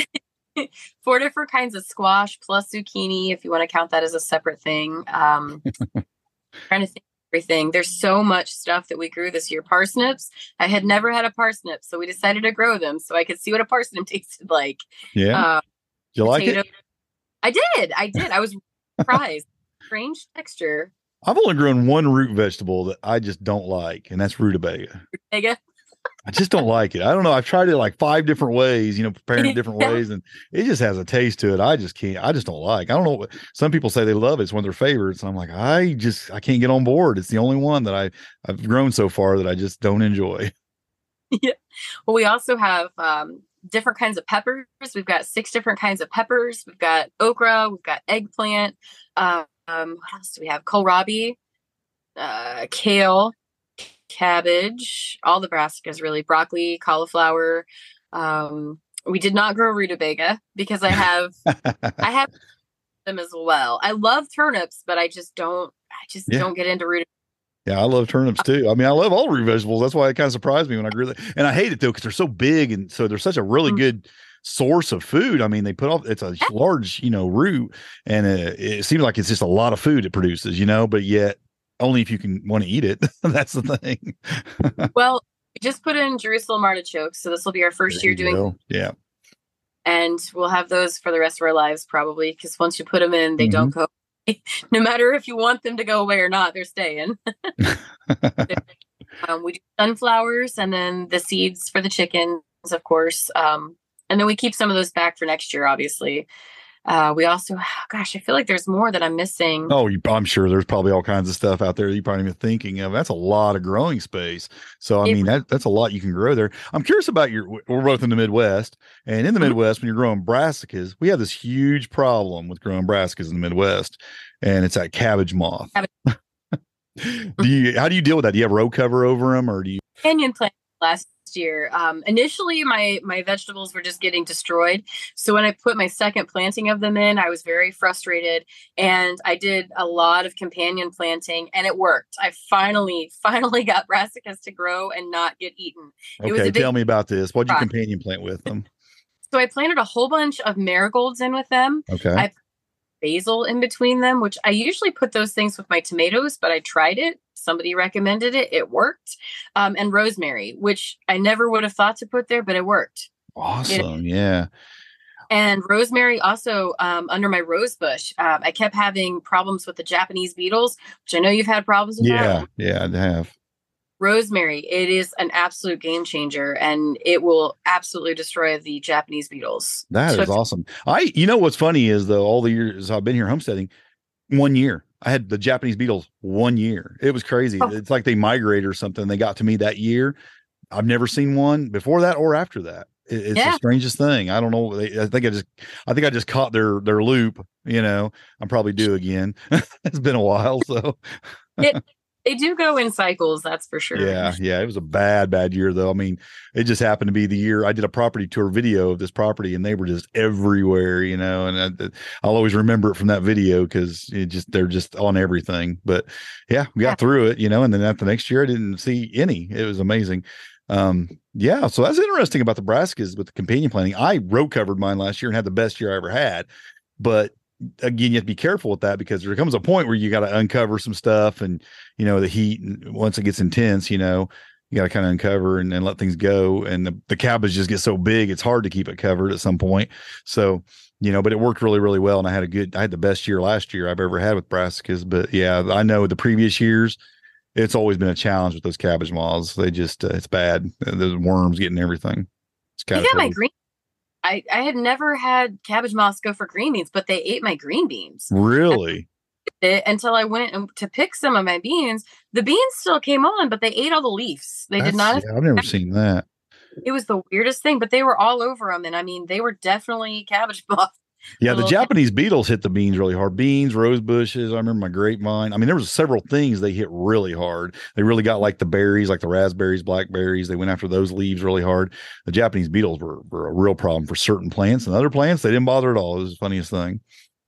Speaker 4: Four different kinds of squash plus zucchini, if you want to count that as a separate thing. Um, trying to think of everything. There's so much stuff that we grew this year. Parsnips. I had never had a parsnip, so we decided to grow them so I could see what a parsnip tasted like.
Speaker 3: Yeah. Uh, you like potato- it?
Speaker 4: I did. I did. I was surprised. Strange texture.
Speaker 3: I've only grown one root vegetable that I just don't like, and that's rutabaga.
Speaker 4: Rutabaga?
Speaker 3: I just don't like it. I don't know. I've tried it like five different ways, you know, preparing it different
Speaker 4: yeah.
Speaker 3: ways, and it just has a taste to it. I just can't. I just don't like. I don't know. What, some people say they love it. It's one of their favorites. I'm like, I just I can't get on board. It's the only one that I I've grown so far that I just don't enjoy.
Speaker 4: Yeah. Well, we also have um, different kinds of peppers. We've got six different kinds of peppers. We've got okra. We've got eggplant. Uh, um, what else do we have? Kohlrabi, uh, kale, cabbage, all the brassicas really, broccoli, cauliflower. Um, we did not grow rutabaga because I have, I have them as well. I love turnips, but I just don't, I just
Speaker 3: Yeah.
Speaker 4: don't get into rutabaga.
Speaker 3: Yeah, I love turnips too. I mean, I love all root vegetables. That's why it kind of surprised me when I grew them. And I hate it though, because they're so big. And so they're such a really
Speaker 4: Mhm.
Speaker 3: good source of food. I mean, they put off, it's a large, you know, root, and uh, it seems like it's just a lot of food it produces, you know, but yet only if you can want to eat it. That's the thing.
Speaker 4: Well, we just put in Jerusalem artichokes. So this will be our first
Speaker 3: There
Speaker 4: year
Speaker 3: you
Speaker 4: doing,
Speaker 3: go. Yeah.
Speaker 4: and we'll have those for the rest of our lives probably, because once you put them in, they
Speaker 3: Mhm.
Speaker 4: don't go away. No matter if you want them to go away or not, they're staying. Um, we do sunflowers and then the seeds for the chickens, of course. Um, and then we keep some of those back for next year, obviously. Uh, we also, gosh, I feel like there's more that I'm missing.
Speaker 3: Oh, you, I'm sure there's probably all kinds of stuff out there you're probably even thinking of. That's a lot of growing space. So, I
Speaker 4: It-
Speaker 3: mean, that, that's a lot you can grow there. I'm curious about your, we're both in the Midwest, and in the
Speaker 4: Mhm.
Speaker 3: Midwest, when you're growing brassicas, we have this huge problem with growing brassicas in the Midwest, and it's that cabbage moth.
Speaker 4: Cabbage.
Speaker 3: do you, how do you deal with that? Do you have row cover over them, or do you?
Speaker 4: Companion plant last year. Um, initially, my my vegetables were just getting destroyed. So when I put my second planting of them in, I was very frustrated, and I did a lot of companion planting, and it worked. I finally, finally got brassicas to grow and not get eaten. It was
Speaker 3: Okay,
Speaker 4: a big
Speaker 3: tell me about this. What'd you
Speaker 4: rock.
Speaker 3: companion plant with them?
Speaker 4: So I planted a whole bunch of marigolds in with them.
Speaker 3: Okay.
Speaker 4: I basil in between them, which I usually put those things with my tomatoes, but I tried it. Somebody recommended it. It worked. Um, and rosemary, which I never would have thought to put there, but it worked.
Speaker 3: Awesome. Yeah.
Speaker 4: And rosemary also um, under my rose bush. Um, I kept having problems with the Japanese beetles, which I know you've had problems with.
Speaker 3: Yeah.
Speaker 4: That.
Speaker 3: Yeah, I have.
Speaker 4: Rosemary, it is an absolute game changer, and it will absolutely destroy the Japanese beetles.
Speaker 3: That
Speaker 4: So
Speaker 3: is
Speaker 4: if-
Speaker 3: awesome. I, you know, what's funny is though, all the years I've been here homesteading, one year I had the Japanese beetles one year. It was crazy.
Speaker 4: Oh.
Speaker 3: It's like they migrate or something. They got to me that year. I've never seen one before that or after that. It, it's
Speaker 4: Yeah.
Speaker 3: the strangest thing. I don't know. They, I think I just, I think I just caught their, their loop, you know, I'm probably due again. It's been a while. So
Speaker 4: it, they do go in cycles, that's for sure.
Speaker 3: yeah, yeah, it was a bad, bad year though. I mean, it just happened to be the year I did a property tour video of this property, and they were just everywhere, you know. And I, I'll always remember it from that video because it just they're just on everything. But yeah, we got
Speaker 4: Yeah.
Speaker 3: through it, you know. And then at the next year, I didn't see any. It was amazing. Um, yeah, so that's interesting about the brassicas with the companion planting. I row covered mine last year and had the best year I ever had, but again, you have to be careful with that because there comes a point where you got to uncover some stuff, and you know the heat, and once it gets intense, you know you got to kind of uncover and, and let things go, and the, the cabbage just gets so big it's hard to keep it covered at some point. So you know, but it worked really, really well, and I had a good, I had the best year last year I've ever had with brassicas. But yeah, I know the previous years it's always been a challenge with those cabbage moths. They just uh, it's bad. Those worms getting everything. It's
Speaker 4: I
Speaker 3: kind
Speaker 4: got
Speaker 3: of
Speaker 4: my green. I, I had never had cabbage moths go for green beans, but they ate my green beans.
Speaker 3: really.
Speaker 4: It, until I went and- to pick some of my beans, the beans still came on, but they ate all the leaves. They did
Speaker 3: That's-
Speaker 4: not.
Speaker 3: yeah, I've never seen that.
Speaker 4: It was the weirdest thing, but they were all over them, and I mean, they were definitely cabbage moths.
Speaker 3: Yeah, the
Speaker 4: Little-
Speaker 3: Japanese beetles hit the beans really hard. Beans, rose bushes. I remember my grapevine. I mean, there was several things they hit really hard. They really got like the berries, like the raspberries, blackberries. They went after those leaves really hard. The Japanese beetles were, were a real problem for certain plants, and other plants they didn't bother at all. It was the funniest thing.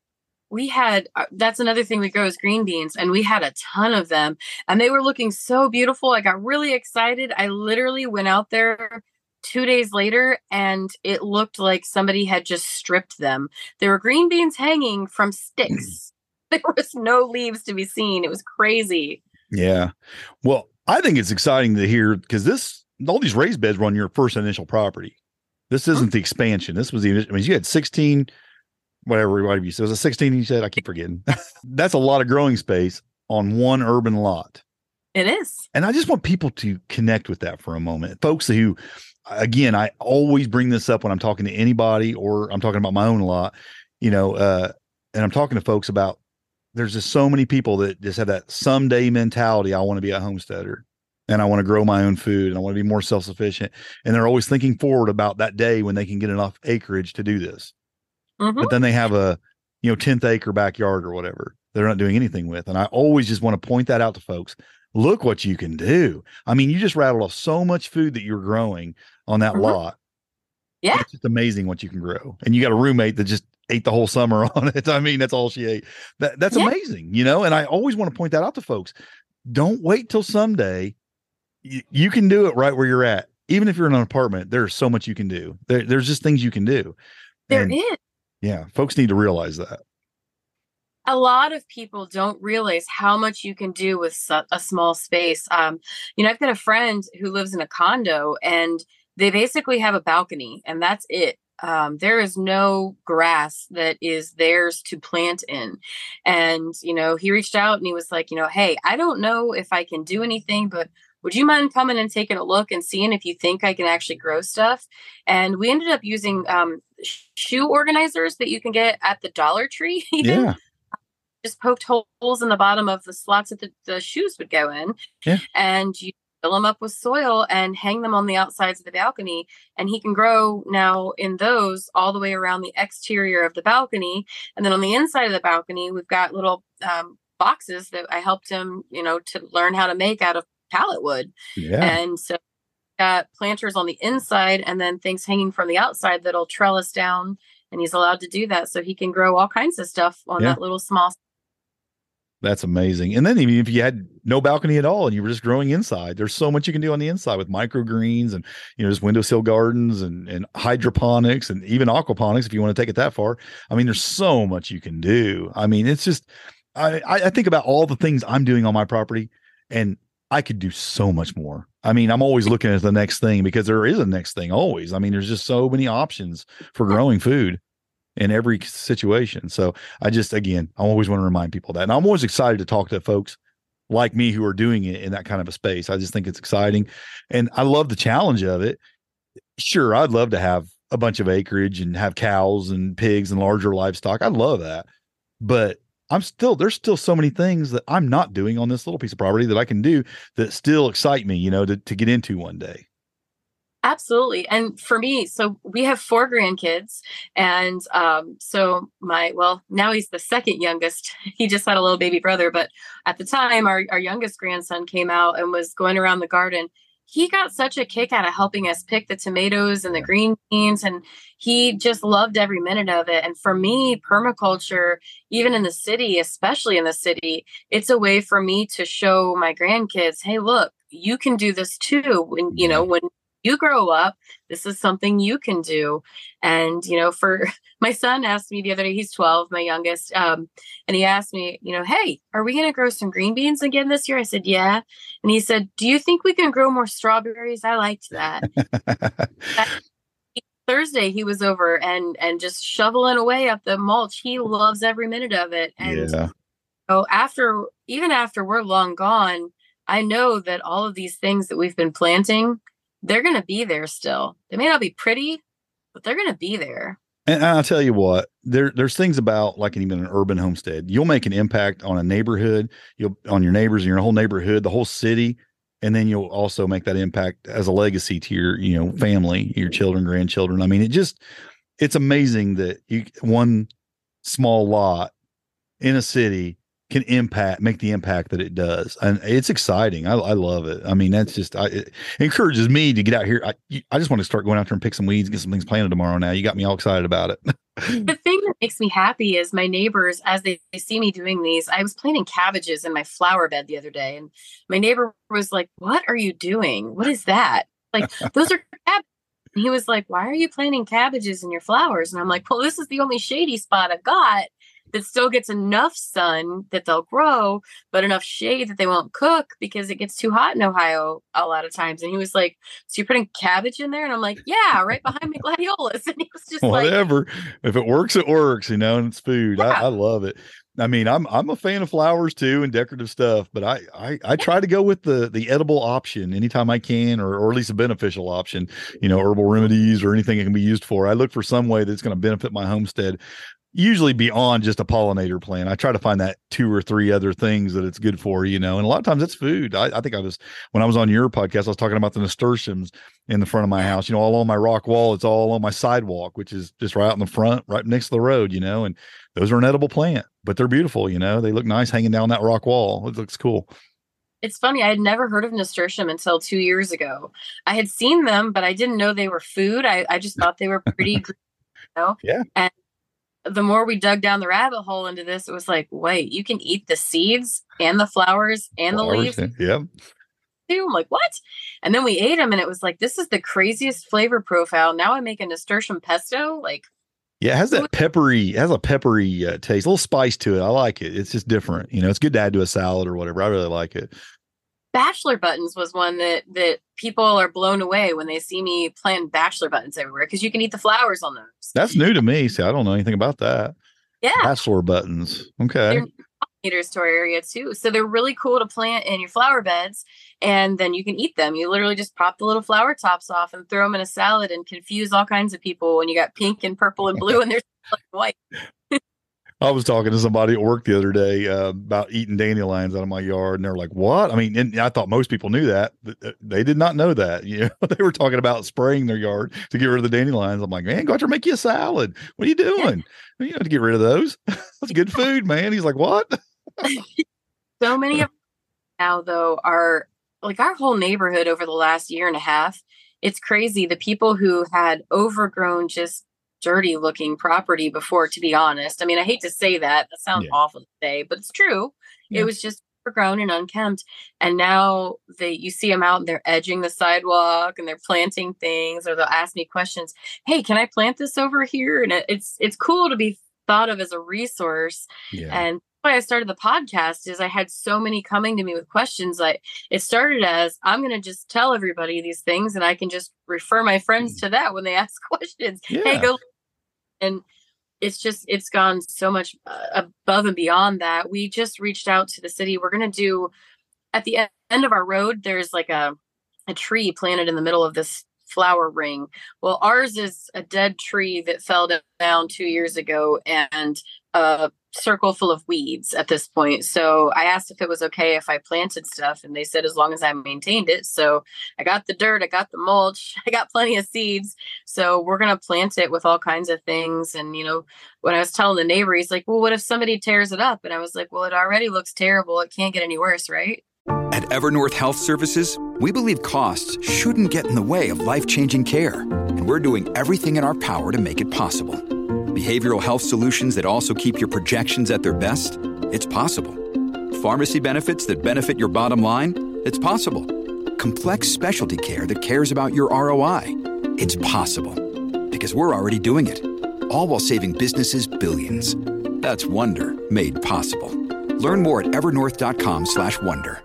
Speaker 4: We had uh, that's another thing we grow is green beans, and we had a ton of them, and they were looking so beautiful. I got really excited. I literally went out there two days later, and it looked like somebody had just stripped them. There were green beans hanging from sticks. There was no leaves to be seen. It was crazy.
Speaker 3: Yeah. Well, I think it's exciting to hear because this all these raised beds were on your first initial property. This isn't the expansion. This was the I mean, you had sixteen, whatever, whatever you said. Was it sixteen you said? I keep forgetting. That's a lot of growing space on one urban lot.
Speaker 4: It is.
Speaker 3: And I just want people to connect with that for a moment. Folks who, again, I always bring this up when I'm talking to anybody or I'm talking about my own lot, you know, uh, and I'm talking to folks about there's just so many people that just have that someday mentality. I want to be a homesteader and I want to grow my own food and I want to be more self-sufficient. And they're always thinking forward about that day when they can get enough acreage to do this.
Speaker 4: Mhm.
Speaker 3: But then they have a, you know, tenth acre backyard or whatever. they're not doing anything with. And I always just want to point that out to folks. Look what you can do. I mean, you just rattled off so much food that you're growing on that mm-hmm. lot.
Speaker 4: Yeah.
Speaker 3: It's just amazing what you can grow. And you got a roommate that just ate the whole summer on it. I mean, that's all she ate. That that's yeah. amazing, you know? And I always want to point that out to folks. Don't wait till someday. You, you can do it right where you're at. Even if you're in an apartment, there's so much you can do. There, there's just things you can do.
Speaker 4: There
Speaker 3: and,
Speaker 4: is.
Speaker 3: Yeah. Folks need to realize that.
Speaker 4: A lot of people don't realize how much you can do with su- a small space. Um, you know, I've got a friend who lives in a condo, and they basically have a balcony, and that's it. Um, there is no grass that is theirs to plant in. And, you know, he reached out and he was like, you know, hey, I don't know if I can do anything, but would you mind coming and taking a look and seeing if you think I can actually grow stuff? And we ended up using um, shoe organizers that you can get at the Dollar Tree. Even.
Speaker 3: Yeah.
Speaker 4: Just poked holes in the bottom of the slots that the, the shoes would go in.
Speaker 3: Yeah.
Speaker 4: And you fill them up with soil and hang them on the outsides of the balcony. And he can grow now in those all the way around the exterior of the balcony. And then on the inside of the balcony, we've got little um, boxes that I helped him, you know, to learn how to make out of pallet wood.
Speaker 3: Yeah.
Speaker 4: And so got planters on the inside and then things hanging from the outside that'll trellis down. And he's allowed to do that. So he can grow all kinds of stuff on
Speaker 3: yeah.
Speaker 4: that little small.
Speaker 3: That's amazing. And then even if you had no balcony at all and you were just growing inside, there's so much you can do on the inside with microgreens and, you know, just windowsill gardens and, and hydroponics and even aquaponics, if you want to take it that far. I mean, there's so much you can do. I mean, it's just, I, I think about all the things I'm doing on my property, and I could do so much more. I mean, I'm always looking at the next thing because there is a next thing always. I mean, there's just so many options for growing food in every situation. So I just, again, I always want to remind people that. And I'm always excited to talk to folks like me who are doing it in that kind of a space. I just think it's exciting. And I love the challenge of it. Sure, I'd love to have a bunch of acreage and have cows and pigs and larger livestock. I love that. But I'm still, there's still so many things that I'm not doing on this little piece of property that I can do that still excite me, you know, to, to get into one day.
Speaker 4: Absolutely. And for me, so we have four grandkids. And um, so my, well, now he's the second youngest. He just had a little baby brother. But at the time, our, our youngest grandson came out and was going around the garden. He got such a kick out of helping us pick the tomatoes and the green beans. And he just loved every minute of it. And for me, permaculture, even in the city, especially in the city, it's a way for me to show my grandkids, hey, look, you can do this too. When, you know, when you grow up, this is something you can do. And, you know, for my son asked me the other day, he's twelve, my youngest. Um, and he asked me, you know, hey, are we going to grow some green beans again this year? I said, yeah. And he said, do you think we can grow more strawberries? I liked that. that Thursday, he was over and, and just shoveling away up the mulch. He loves every minute of it. And
Speaker 3: yeah.
Speaker 4: so after, even after we're long gone, I know that all of these things that we've been planting, they're going to be there still. They may not be pretty, but they're going to be there.
Speaker 3: And I'll tell you what, there, there's things about like even an urban homestead. You'll make an impact on a neighborhood, you'll on your neighbors, your whole neighborhood, the whole city. And then you'll also make that impact as a legacy to your, you know, family, your children, grandchildren. I mean, it just, it's amazing that you, one small lot in a city can impact, make the impact that it does. And it's exciting. I, I love it. I mean, that's just, I, it encourages me to get out here. I, I just want to start going out there and pick some weeds, get some things planted tomorrow. Now you got me all excited about it.
Speaker 4: The thing that makes me happy is my neighbors, as they, they see me doing these, I was planting cabbages in my flower bed the other day. And my neighbor was like, what are you doing? What is that? Like, those are cabbages. And he was like, why are you planting cabbages in your flowers? And I'm like, well, this is the only shady spot I've got that still gets enough sun that they'll grow, but enough shade that they won't cook because it gets too hot in Ohio a lot of times. And he was like, so you're putting cabbage in there? And I'm like, yeah, right behind my gladiolus. And he was just
Speaker 3: whatever.
Speaker 4: like,
Speaker 3: if it works, it works, you know, and it's food.
Speaker 4: Yeah.
Speaker 3: I, I love it. I mean, I'm I'm a fan of flowers too and decorative stuff, but I I, I try to go with the the edible option anytime I can, or or at least a beneficial option, you know, herbal remedies or anything it can be used for. I look for some way that's going to benefit my homestead. usually beyond just a pollinator plant. I try to find that two or three other things that it's good for, you know, and a lot of times it's food. I, I think I was, when I was on your podcast, I was talking about the nasturtiums in the front of my house, you know, all on my rock wall. It's all on my sidewalk, which is just right out in the front, right next to the road, you know, and those are an edible plant, but they're beautiful. You know, they look nice hanging down that rock wall. It looks cool.
Speaker 4: It's funny. I had never heard of nasturtium until two years ago. I had seen them, but I didn't know they were food. I, I just thought they were pretty green, you know?
Speaker 3: Yeah.
Speaker 4: And the more we dug down the rabbit hole into this, it was like, wait, you can eat the seeds and the flowers and
Speaker 3: Flowers,
Speaker 4: the leaves.
Speaker 3: Yeah.
Speaker 4: Too. I'm like, what? And then we ate them, and it was like, this is the craziest flavor profile. Now I make a nasturtium pesto. Like,
Speaker 3: yeah, it has that peppery, it has a peppery uh, taste, a little spice to it. I like it. It's just different. You know, it's good to add to a salad or whatever. I really like it.
Speaker 4: bachelor buttons was one that that people are blown away when they see me planting bachelor buttons everywhere, because you can eat the flowers on those.
Speaker 3: That's new to me. See, I don't know anything about that.
Speaker 4: Yeah.
Speaker 3: Bachelor buttons. Okay.
Speaker 4: They're pollinators to our area too. So they're really cool to plant in your flower beds, and then you can eat them. You literally just pop the little flower tops off and throw them in a salad and confuse all kinds of people when you got pink and purple and blue and there's like white.
Speaker 3: I was talking to somebody at work the other day uh, about eating dandelions out of my yard, and they're like, "What?" I mean, and I thought most people knew that, but they did not know that. You know, they were talking about spraying their yard to get rid of the dandelions. I'm like, "Man, go out there and make you a salad. What are you doing? Yeah. You know, to get rid of those. That's good food, man." He's like, "What?"
Speaker 4: So many of now, though, are like our whole neighborhood over the last year and a half. It's crazy. The people who had overgrown, just dirty looking property before, to be honest. I mean, I hate to say that. That sounds
Speaker 3: Yeah.
Speaker 4: awful to say, but it's true.
Speaker 3: Yeah.
Speaker 4: It was just overgrown and unkempt. And now they, you see them out and they're edging the sidewalk and they're planting things, or they'll ask me questions. Hey, can I plant this over here? And it, it's, it's cool to be thought of as a resource.
Speaker 3: Yeah.
Speaker 4: And why I started the podcast is I had so many coming to me with questions. Like, it started as, I'm going to just tell everybody these things, and I can just refer my friends to that when they ask questions.
Speaker 3: Yeah.
Speaker 4: Hey, go. And it's just, it's gone so much uh, above and beyond that. We just reached out to the city. We're going to do, at the e- end of our road, there's like a, a tree planted in the middle of this flower ring. Well, ours is a dead tree that fell down two years ago, and a circle full of weeds at this point. So I asked if it was okay if I planted stuff, and they said as long as I maintained it. So I got the dirt, I got the mulch, I got plenty of seeds. So we're going to plant it with all kinds of things. And, you know, when I was telling the neighbor, he's like, well, what if somebody tears it up? And I was like, well, it already looks terrible. It can't get any worse, right?
Speaker 6: At Evernorth Health Services, we believe costs shouldn't get in the way of life-changing care, and we're doing everything in our power to make it possible. Behavioral health solutions that also keep your projections at their best? It's possible. Pharmacy benefits that benefit your bottom line? It's possible. Complex specialty care that cares about your R O I? It's possible. Because we're already doing it. All while saving businesses billions. That's Wonder made possible. Learn more at evernorth.com slash wonder.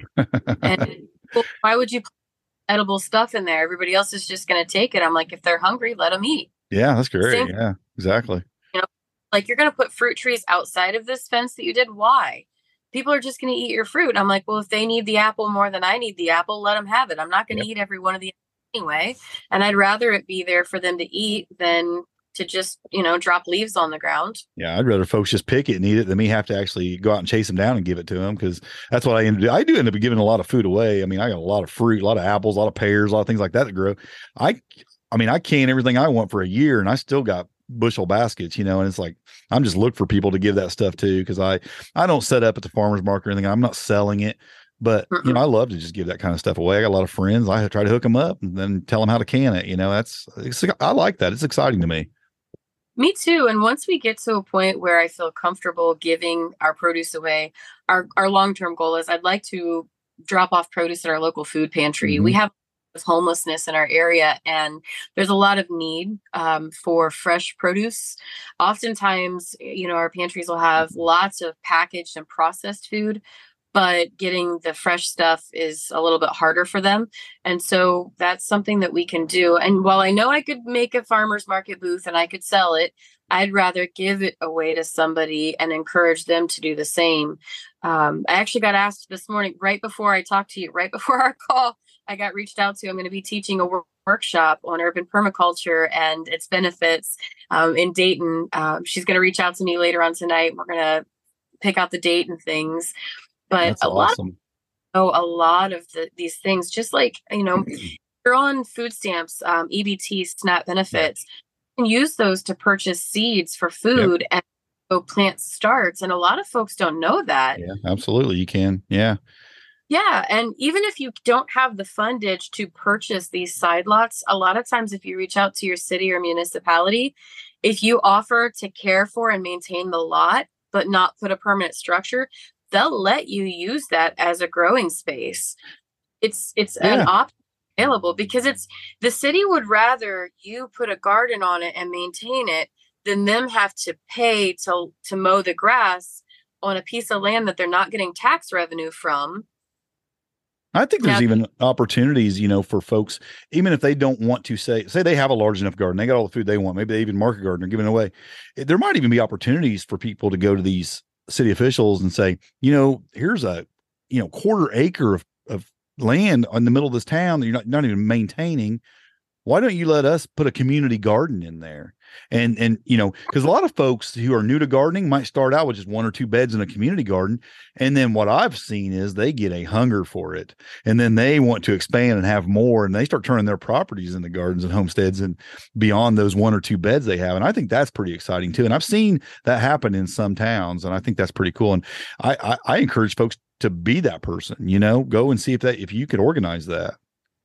Speaker 4: And well, why would you put edible stuff in there? Everybody else is just going to take it. I'm like, if they're hungry, let them eat.
Speaker 3: Yeah, that's great.
Speaker 4: Same-
Speaker 3: Yeah, exactly.
Speaker 4: Like, you're going to put fruit trees outside of this fence that you did. Why? People are just going to eat your fruit. I'm like, well, if they need the apple more than I need the apple, let them have it. I'm not going to
Speaker 3: Yep.
Speaker 4: eat every one of the anyway. And I'd rather it be there for them to eat than to just, you know, drop leaves on the ground.
Speaker 3: Yeah, I'd rather folks just pick it and eat it than me have to actually go out and chase them down and give it to them, because that's what I end up doing. I do end up giving a lot of food away. I mean, I got a lot of fruit, a lot of apples, a lot of pears, a lot of things like that that grow. I, I mean, I can everything I want for a year, and I still got bushel baskets, you know, and it's like, I'm just looking for people to give that stuff to, because I, I don't set up at the farmer's market or anything. I'm not selling it, but
Speaker 4: Mm-mm.
Speaker 3: you know, I love to just give that kind of stuff away. I got a lot of friends. I try to hook them up and then tell them how to can it. You know, that's, it's, I like that. It's exciting to me.
Speaker 4: Me too. And once we get to a point where I feel comfortable giving our produce away, our, our long-term goal is I'd like to drop off produce at our local food pantry.
Speaker 3: Mhm.
Speaker 4: We have homelessness in our area, and there's a lot of need um, for fresh produce. Oftentimes, you know, our pantries will have lots of packaged and processed food, but getting the fresh stuff is a little bit harder for them. And so that's something that we can do. And while I know I could make a farmer's market booth and I could sell it, I'd rather give it away to somebody and encourage them to do the same. Um, I actually got asked this morning, right before I talked to you, right before our call, I got reached out to. I'm going to be teaching a workshop on urban permaculture and its benefits um, in Dayton. Um, she's going to reach out to me later on tonight. We're going to pick out the date and things. But
Speaker 3: That's
Speaker 4: a
Speaker 3: awesome.
Speaker 4: lot, oh, a lot of the, these things, just like, you know, you're on food stamps, um, E B T, SNAP benefits, you can use those to purchase seeds for food yep. and go plant starts. And a lot of folks don't know that.
Speaker 3: Yeah, absolutely. You can. Yeah.
Speaker 4: Yeah. And even if you don't have the fundage to purchase these side lots, a lot of times if you reach out to your city or municipality, if you offer to care for and maintain the lot, but not put a permanent structure, they'll let you use that as a growing space. It's it's yeah. an option available because it's the city would rather you put a garden on it and maintain it than them have to pay to to mow the grass on a piece of land that they're not getting tax revenue from.
Speaker 3: I think there's now, even opportunities, you know, for folks, even if they don't want to say, say they have a large enough garden, they got all the food they want, maybe they even market garden or giving it away. There might even be opportunities for people to go to these city officials and say, you know, here's a, you know, quarter acre of, of land in the middle of this town that you're not, not even maintaining. Why don't you let us put a community garden in there? And, and, you know, because a lot of folks who are new to gardening might start out with just one or two beds in a community garden. And then what I've seen is they get a hunger for it. And then they want to expand and have more. And they start turning their properties into gardens and homesteads and beyond those one or two beds they have. And I think that's pretty exciting too. And I've seen that happen in some towns. And I think that's pretty cool. And I, I, I encourage folks to be that person, you know, go and see if that, if you could organize that.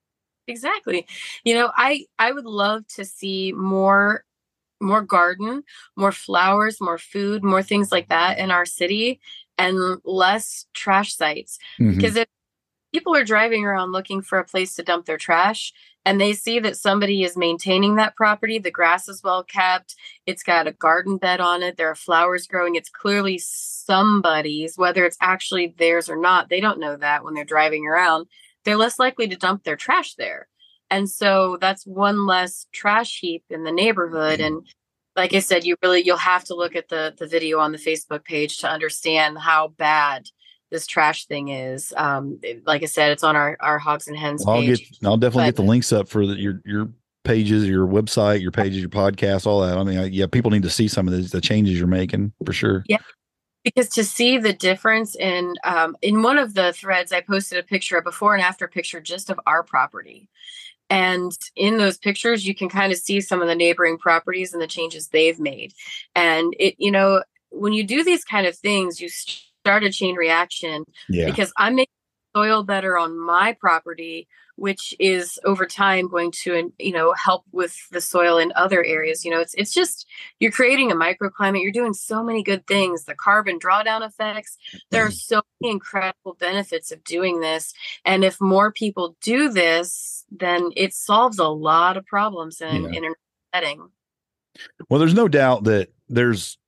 Speaker 4: Exactly. You know, I, I would love to see more more garden, more flowers, more food, more things like that in our city and less trash sites. Mm-hmm. Because if people are driving around looking for a place to dump their trash and they see that somebody is maintaining that property, the grass is well kept, it's got a garden bed on it, there are flowers growing, it's clearly somebody's, whether it's actually theirs or not, they don't know that when they're driving around, they're less likely to dump their trash there. And so that's one less trash heap in the neighborhood. And like I said, you really, you'll have to look at the, the video on the Facebook page to understand how bad this trash thing is. Um, like I said, it's on our, our Hogs and Hens
Speaker 3: I'll
Speaker 4: page.
Speaker 3: Get, I'll definitely
Speaker 4: but,
Speaker 3: get the links up for the, your, your pages, your website, your pages, your podcast, all that. I mean, I, yeah, people need to see some of the, the changes you're making for sure.
Speaker 4: Yeah. Because to see the difference in, um, in one of the threads, I posted a picture, a before and after picture just of our property. And in those pictures, you can kind of see some of the neighboring properties and the changes they've made. And it, you know, when you do these kind of things, you start a chain reaction yeah. because I'm making soil better on my property, which is over time going to, you know, help with the soil in other areas. You know, it's it's just, you're creating a microclimate. You're doing so many good things. The carbon drawdown effects. There are so many incredible benefits of doing this. And if more people do this, then it solves a lot of problems in, yeah. in a setting.
Speaker 3: Well, there's no doubt that there's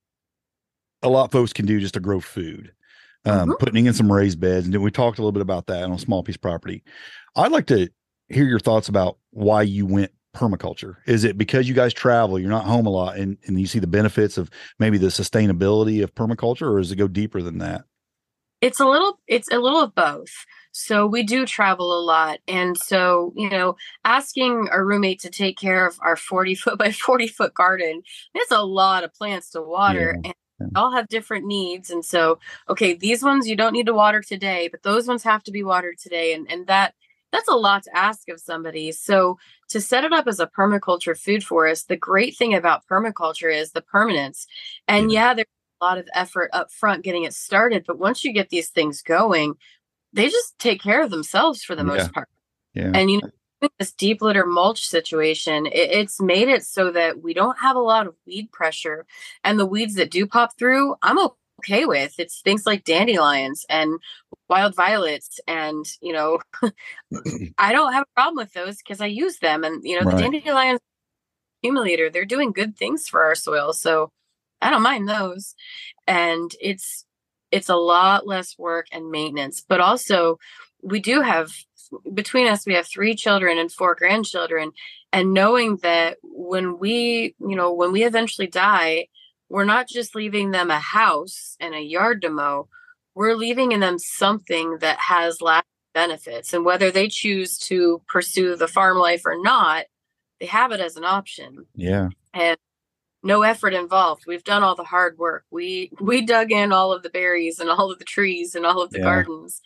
Speaker 3: a lot folks can do just to grow food. Um, mm-hmm. Putting in some raised beds. And we talked a little bit about that on a small piece of property. I'd like to hear your thoughts about why you went permaculture. Is it because you guys travel, you're not home a lot, and, and you see the benefits of maybe the sustainability of permaculture, or does it go deeper than that?
Speaker 4: It's a little, it's a little of both. So we do travel a lot. And so, you know, asking our roommate to take care of our forty foot by forty foot garden, there's a lot of plants to water. Yeah. And all have different needs. And so, okay, these ones you don't need to water today, but those ones have to be watered today. And, and that that's a lot to ask of somebody. So to set it up as a permaculture food forest, the great thing about permaculture is the permanence. And yeah, yeah there's a lot of effort up front getting it started. But once you get these things going, they just take care of themselves for the
Speaker 3: yeah.
Speaker 4: most part.
Speaker 3: Yeah.
Speaker 4: And, you know, this deep litter mulch situation, it, it's made it so that we don't have a lot of weed pressure, and the weeds that do pop through, I'm okay with. It's things like dandelions and wild violets, and you know, I don't have a problem with those because I use them. And you know, right. the dandelions accumulator, they're doing good things for our soil, so I don't mind those. And it's it's a lot less work and maintenance, but also we do have. Between us, we have three children and four grandchildren. And knowing that when we, you know, when we eventually die, we're not just leaving them a house and a yard to mow. We're leaving in them something that has lasting benefits. And whether they choose to pursue the farm life or not, they have it as an option.
Speaker 3: Yeah.
Speaker 4: And no effort involved. We've done all the hard work. We we dug in all of the berries and all of the trees and all of the
Speaker 3: Yeah.
Speaker 4: gardens.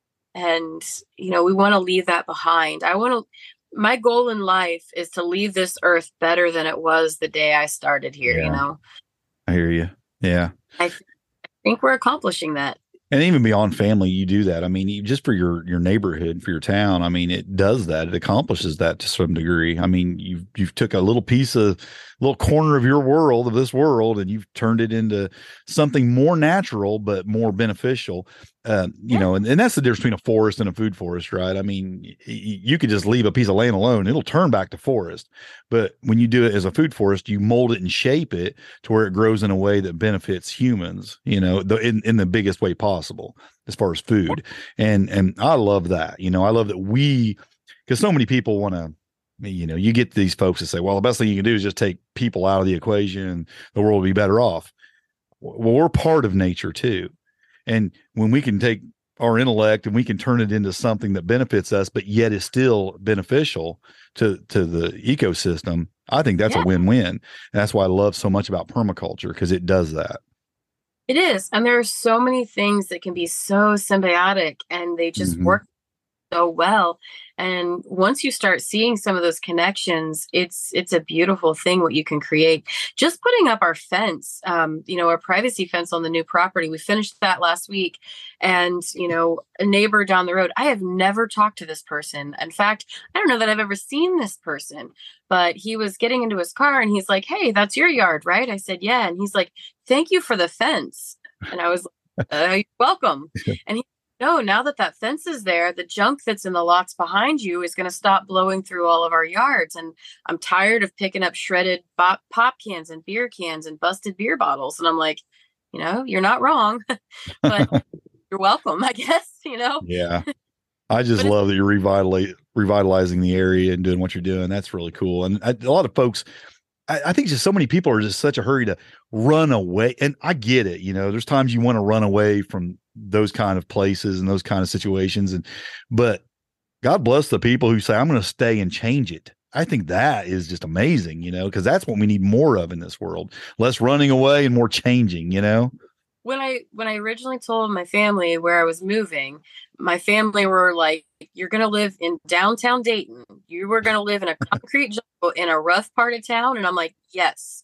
Speaker 4: And, you know, we want to leave that behind. I want to, my goal in life is to leave this earth better than it was the day I started here,
Speaker 3: Yeah.
Speaker 4: you know?
Speaker 3: I hear you. Yeah.
Speaker 4: I, th- I think we're accomplishing that.
Speaker 3: And even beyond family, you do that. I mean, you, just for your your neighborhood, for your town. I mean, it does that. It accomplishes that to some degree. I mean, you've you've took a little piece of, little corner of your world, of this world, and you've turned it into something more natural but more beneficial. Uh, you
Speaker 4: Yeah.
Speaker 3: know, and, and that's the difference between a forest and a food forest, right? I mean, y- y- you could just leave a piece of land alone; it'll turn back to forest. But when you do it as a food forest, you mold it and shape it to where it grows in a way that benefits humans. You know, the, in in the biggest way possible as far as food. And and I love that. You know, I love that we, because so many people want to, you know, you get these folks that say, well, the best thing you can do is just take people out of the equation and the world will be better off. Well, we're part of nature too. And when we can take our intellect and we can turn it into something that benefits us, but yet is still beneficial to, to the ecosystem, I think that's
Speaker 4: Yeah.
Speaker 3: a win-win. And that's why I love so much about permaculture, because it does that.
Speaker 4: It is. And there are so many things that can be so symbiotic and they just
Speaker 3: Mhm.
Speaker 4: work so well. And once you start seeing some of those connections, it's it's a beautiful thing what you can create. Just putting up our fence, um, you know, our privacy fence on the new property. We finished that last week. And, you know, a neighbor down the road, I have never talked to this person. In fact, I don't know that I've ever seen this person, but he was getting into his car and he's like, "Hey, that's your yard, right?" I said, "Yeah." And he's like, "Thank you for the fence." And I was like, uh, "You're welcome." And he No, now that that fence is there, the junk that's in the lots behind you is going to stop blowing through all of our yards. And I'm tired of picking up shredded pop, pop cans and beer cans and busted beer bottles. And I'm like, you know, you're not wrong, but you're welcome, I guess, you know?
Speaker 3: Yeah. I just
Speaker 4: But it's-
Speaker 3: love that you're revitali- revitalizing the area and doing what you're doing. That's really cool. And I, a lot of folks, I, I think just so many people are just such a hurry to run away. And I get it. You know, there's times you want to run away from those kind of places and those kind of situations. And, but God bless the people who say, I'm going to stay and change it. I think that is just amazing, you know, because that's what we need more of in this world. Less running away and more changing, you know?
Speaker 4: when I when I originally told my family where I was moving, my family were like, "You're going to live in downtown Dayton. You were going to live in a concrete jungle in a rough part of town." And I'm like, "Yes."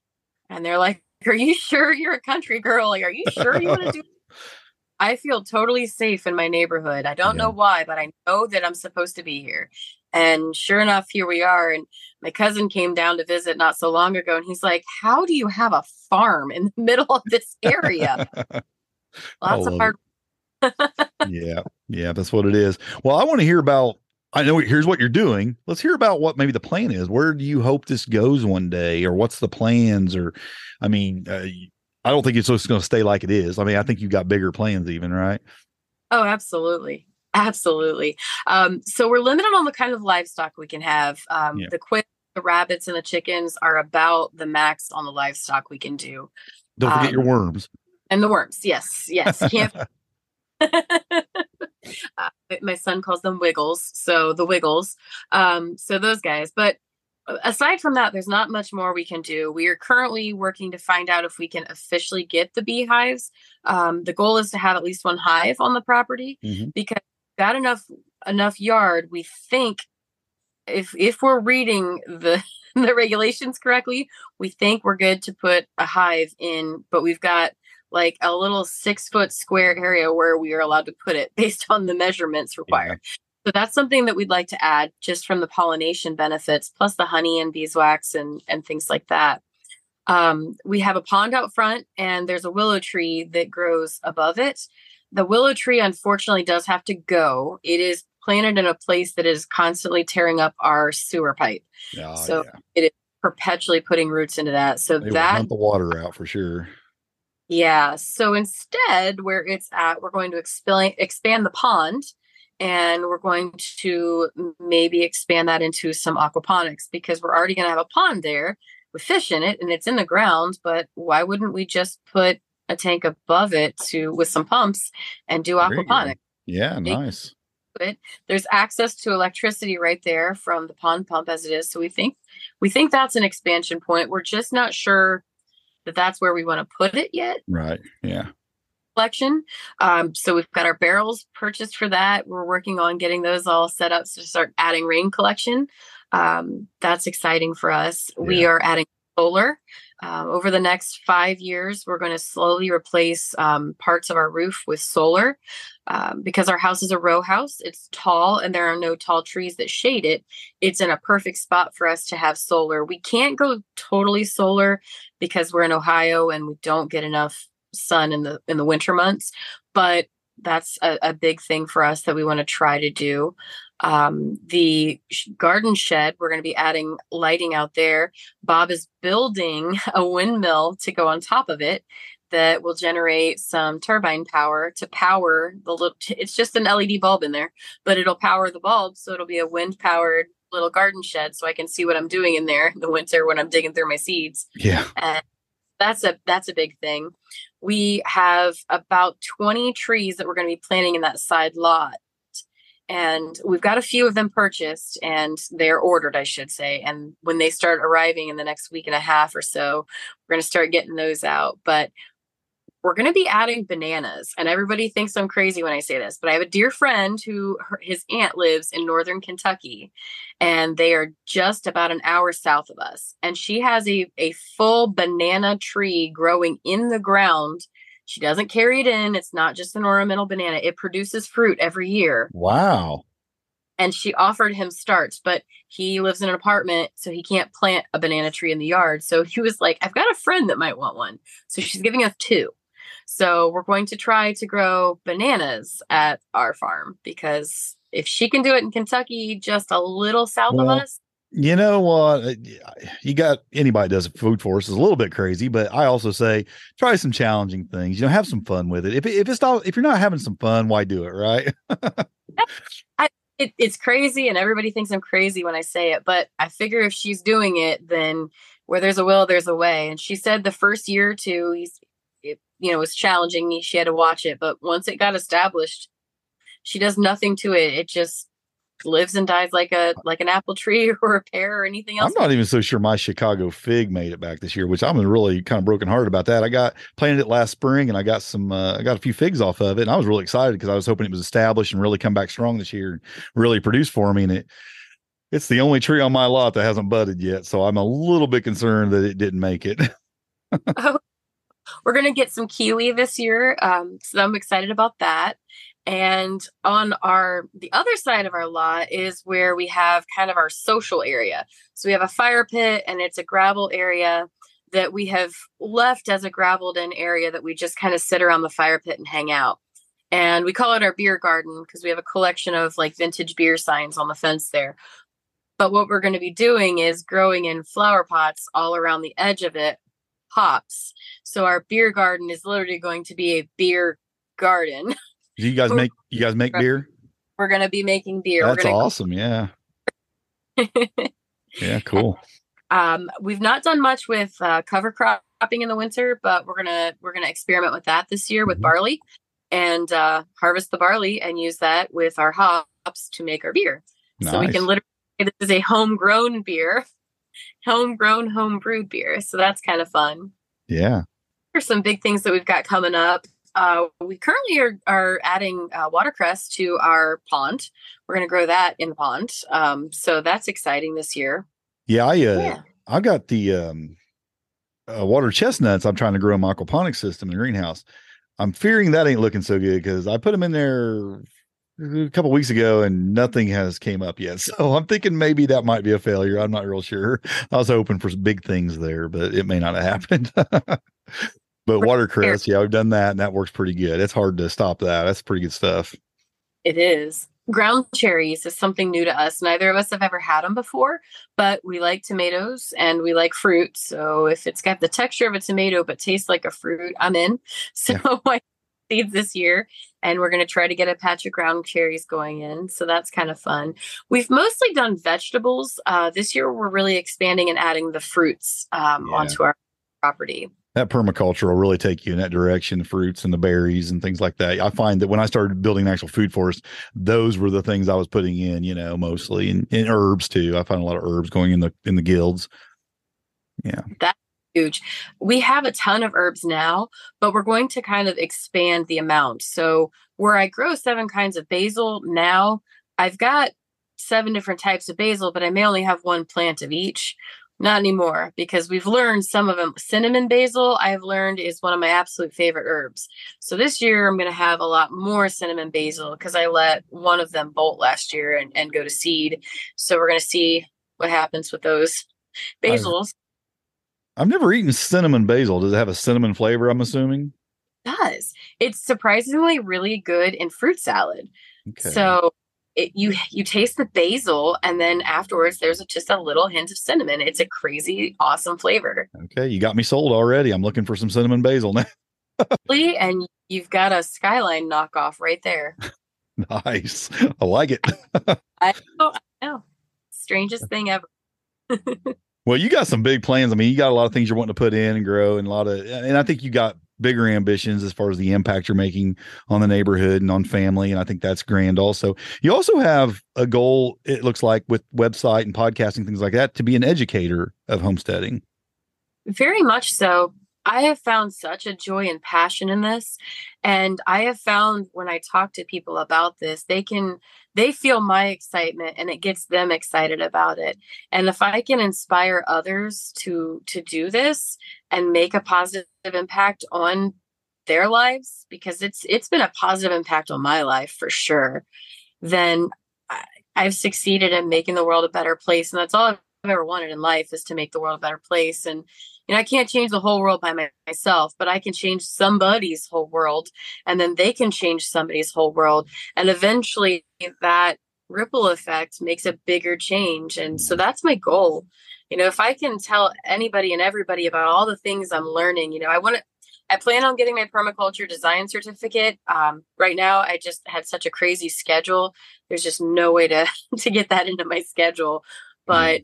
Speaker 4: And they're like, "Are you sure you're a country girl? Like, are you sure you want to do?" I feel totally safe in my neighborhood. I don't
Speaker 3: Yeah.
Speaker 4: know why, but I know that I'm supposed to be here. And sure enough, here we are. And my cousin came down to visit not so long ago. And he's like, "How do you have a farm in the middle of this area?" Lots of
Speaker 3: love
Speaker 4: hard.
Speaker 3: Yeah. Yeah. That's what it is. Well, I want to hear about, I know here's what you're doing. Let's hear about what maybe the plan is. Where do you hope this goes one day, or what's the plans? Or, I mean, uh, I don't think it's just going to stay like it is. I mean, I think you've got bigger plans even, right?
Speaker 4: Oh, absolutely. Absolutely. Um, so we're limited on the kind of livestock we can have. Um,
Speaker 3: Yeah.
Speaker 4: The quail, the rabbits, and the chickens are about the max on the livestock we can do.
Speaker 3: Don't forget
Speaker 4: Um,
Speaker 3: your worms.
Speaker 4: And the worms. Yes. Yes. Can't. uh, my son calls them wiggles. So the wiggles. Um, so those guys. But aside from that, there's not much more we can do. We are currently working to find out if we can officially get the beehives. Um, the goal is to have at least one hive on the property,
Speaker 3: Mhm.
Speaker 4: because we've got enough enough yard. We think if if we're reading the the regulations correctly, we think we're good to put a hive in, but we've got like a little six foot square area where we are allowed to put it based on the measurements required. So that's something that we'd like to add just from the pollination benefits, plus the honey and beeswax and, and things like that. Um, we have a pond out front and there's a willow tree that grows above it. The willow tree, unfortunately, does have to go. It is planted in a place that is constantly tearing up our sewer pipe.
Speaker 3: Oh,
Speaker 4: so
Speaker 3: yeah.
Speaker 4: it is perpetually putting roots into that. So
Speaker 3: They will
Speaker 4: that
Speaker 3: hunt the water out for sure.
Speaker 4: Yeah. So instead, where it's at, we're going to expand expand the pond, and we're going to maybe expand that into some aquaponics, because we're already going to have a pond there with fish in it, and it's in the ground. But why wouldn't we just put a tank above it to with some pumps and do
Speaker 3: There you go.
Speaker 4: aquaponics?
Speaker 3: Yeah,
Speaker 4: Big-
Speaker 3: nice.
Speaker 4: it. There's access to electricity right there from the pond pump as it is. So we think we think that's an expansion point. We're just not sure that that's where we want to put it yet.
Speaker 3: Right. Yeah.
Speaker 4: Collection. Um, so we've got our barrels purchased for that. We're working on getting those all set up to start adding rain collection. Um, that's exciting for us. Yeah. We are adding solar. Um, over the next five years, we're going to slowly replace um, parts of our roof with solar um, because our house is a row house. It's tall and there are no tall trees that shade it. It's in a perfect spot for us to have solar. We can't go totally solar because we're in Ohio and we don't get enough sun in the in the winter months, but that's a, a big thing for us that we want to try to do. Um, the sh- garden shed, we're going to be adding lighting out there. Bob is building a windmill to go on top of it that will generate some turbine power to power the little, it's just an L E D bulb in there, but it'll power the bulb. So it'll be a wind powered little garden shed. So I can see what I'm doing in there in the winter when I'm digging through my seeds.
Speaker 3: Yeah.
Speaker 4: And that's a, that's a big thing. We have about twenty trees that we're going to be planting in that side lot. And we've got a few of them purchased and they're ordered, I should say. And when they start arriving in the next week and a half or so, we're going to start getting those out. But we're going to be adding bananas. And everybody thinks I'm crazy when I say this, but I have a dear friend who her, his aunt lives in northern Kentucky, and they are just about an hour south of us. And she has a, a full banana tree growing in the ground. She doesn't carry it in. It's not just an ornamental banana. It produces fruit every year.
Speaker 3: Wow.
Speaker 4: And she offered him starts, but he lives in an apartment, so he can't plant a banana tree in the yard. So he was like, I've got a friend that might want one. So she's giving us two. So we're going to try to grow bananas at our farm because if she can do it in Kentucky, just a little south
Speaker 3: well,
Speaker 4: of us.
Speaker 3: You know what? You got anybody does food for us is a little bit crazy, but I also say try some challenging things. You know, have some fun with it. If if it's not if you're not having some fun, why do it? Right?
Speaker 4: I, it, it's crazy, and everybody thinks I'm crazy when I say it. But I figure if she's doing it, then where there's a will, there's a way. And she said the first year or two, he's it, you know, was challenging. She had to watch it, but once it got established, she does nothing to it. It just lives and dies like a like an apple tree or a pear or anything else.
Speaker 3: I'm not even so sure my Chicago fig made it back this year, which I'm really kind of broken hearted about that. I got planted it last spring and I got some uh, I got a few figs off of it, and I was really excited because I was hoping it was established and really come back strong this year and really produce for me. And it it's the only tree on my lot that hasn't budded yet, so I'm a little bit concerned that it didn't make it.
Speaker 4: Oh, we're gonna get some kiwi this year, um, so I'm excited about that. And on our, the other side of our lot is where we have kind of our social area. So we have a fire pit and it's a gravel area that we have left as a graveled in area that we just kind of sit around the fire pit and hang out. And we call it our beer garden because we have a collection of like vintage beer signs on the fence there. But what we're going to be doing is growing in flower pots all around the edge of it, hops. So our beer garden is literally going to be a beer garden.
Speaker 3: Do you guys make you guys make beer?
Speaker 4: We're gonna be making beer.
Speaker 3: That's
Speaker 4: We're gonna
Speaker 3: awesome. Yeah. Yeah, cool.
Speaker 4: Um, we've not done much with uh, cover cropping in the winter, but we're gonna we're gonna experiment with that this year with
Speaker 3: Mhm.
Speaker 4: barley and uh, harvest the barley and use that with our hops to make our beer. So we
Speaker 3: Nice.
Speaker 4: can literally say this is a homegrown beer, homegrown, home brewed beer. So that's kind of fun.
Speaker 3: Yeah.
Speaker 4: There's some big things that we've got coming up. Uh, we currently are, are adding uh, watercress to our pond. We're going to grow that in the pond. Um, so that's exciting this year.
Speaker 3: Yeah, I uh,
Speaker 4: Yeah.
Speaker 3: I got the um, uh, water chestnuts I'm trying to grow in my aquaponics system in the greenhouse. I'm fearing that ain't looking so good because I put them in there a couple weeks ago and nothing has came up yet. So I'm thinking maybe that might be a failure. I'm not real sure. I was hoping for some big things there, but it may not have happened. But watercress, yeah, we've done that and that works pretty good. It's hard to stop that. That's pretty good stuff.
Speaker 4: It is. Ground cherries is something new to us. Neither of us have ever had them before, but we like tomatoes and we like fruit. So if it's got the texture of a tomato but tastes like a fruit, I'm in. So
Speaker 3: Yeah.
Speaker 4: I seeds this year, and we're going to try to get a patch of ground cherries going in. So that's kind of fun. We've mostly done vegetables. Uh, this year, we're really expanding and adding the fruits um,
Speaker 3: Yeah.
Speaker 4: onto our property.
Speaker 3: That permaculture will really take you in that direction, the fruits and the berries and things like that. I find that when I started building an actual food forest, those were the things I was putting in, you know, mostly, and, and herbs too. I find a lot of herbs going in the in the guilds. Yeah.
Speaker 4: That's huge. We have a ton of herbs now, but we're going to kind of expand the amount. So where I grow seven kinds of basil now, I've got seven different types of basil, but I may only have one plant of each. Not anymore, because we've learned some of them. Cinnamon basil, I've learned, is one of my absolute favorite herbs. So this year I'm going to have a lot more cinnamon basil because I let one of them bolt last year and, and go to seed. So we're going to see what happens with those basils.
Speaker 3: I've, I've never eaten cinnamon basil. Does it have a cinnamon flavor, I'm assuming?
Speaker 4: It does. It's surprisingly really good in fruit salad.
Speaker 3: Okay.
Speaker 4: So It, you you taste the basil, and then afterwards there's just a little hint of cinnamon. It's a crazy awesome flavor.
Speaker 3: Okay, you got me sold already. I'm looking for some cinnamon basil now.
Speaker 4: And you've got a Skyline knockoff right there.
Speaker 3: Nice. I like it.
Speaker 4: I know, I know. Strangest thing ever.
Speaker 3: Well, you got some big plans. I mean, you got a lot of things you're wanting to put in and grow, and a lot of, and I think you got bigger ambitions as far as the impact you're making on the neighborhood and on family. And I think that's grand also. You also have a goal, it looks like, with website and podcasting, things like that, to be an educator of homesteading.
Speaker 4: Very much so. I have found such a joy and passion in this. And I have found when I talk to people about this, they can, they feel my excitement and it gets them excited about it. And if I can inspire others to, to do this and make a positive impact on their lives, because it's, it's been a positive impact on my life for sure, then I, I've succeeded in making the world a better place. And that's all I've ever wanted in life, is to make the world a better place. And And I can't change the whole world by my, myself, but I can change somebody's whole world, and then they can change somebody's whole world. And eventually that ripple effect makes a bigger change. And so that's my goal. You know, if I can tell anybody and everybody about all the things I'm learning, you know, I want to, I plan on getting my permaculture design certificate. Um, right now, I just had such a crazy schedule. There's just no way to, to get that into my schedule. But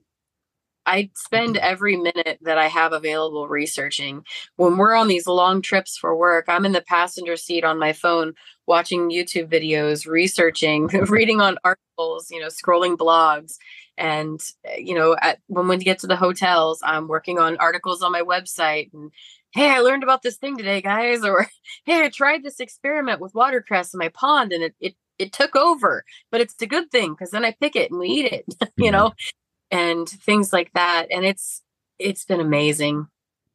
Speaker 4: I spend every minute that I have available researching. When we're on these long trips for work, I'm in the passenger seat on my phone, watching YouTube videos, researching, reading on articles, you know, scrolling blogs. And, you know, at, when we get to the hotels, I'm working on articles on my website. And, hey, I learned about this thing today, guys. Or, hey, I tried this experiment with watercress in my pond and it, it, it took over. But it's a good thing because then I pick it and we eat it, you know. And things like that. And it's it's been amazing.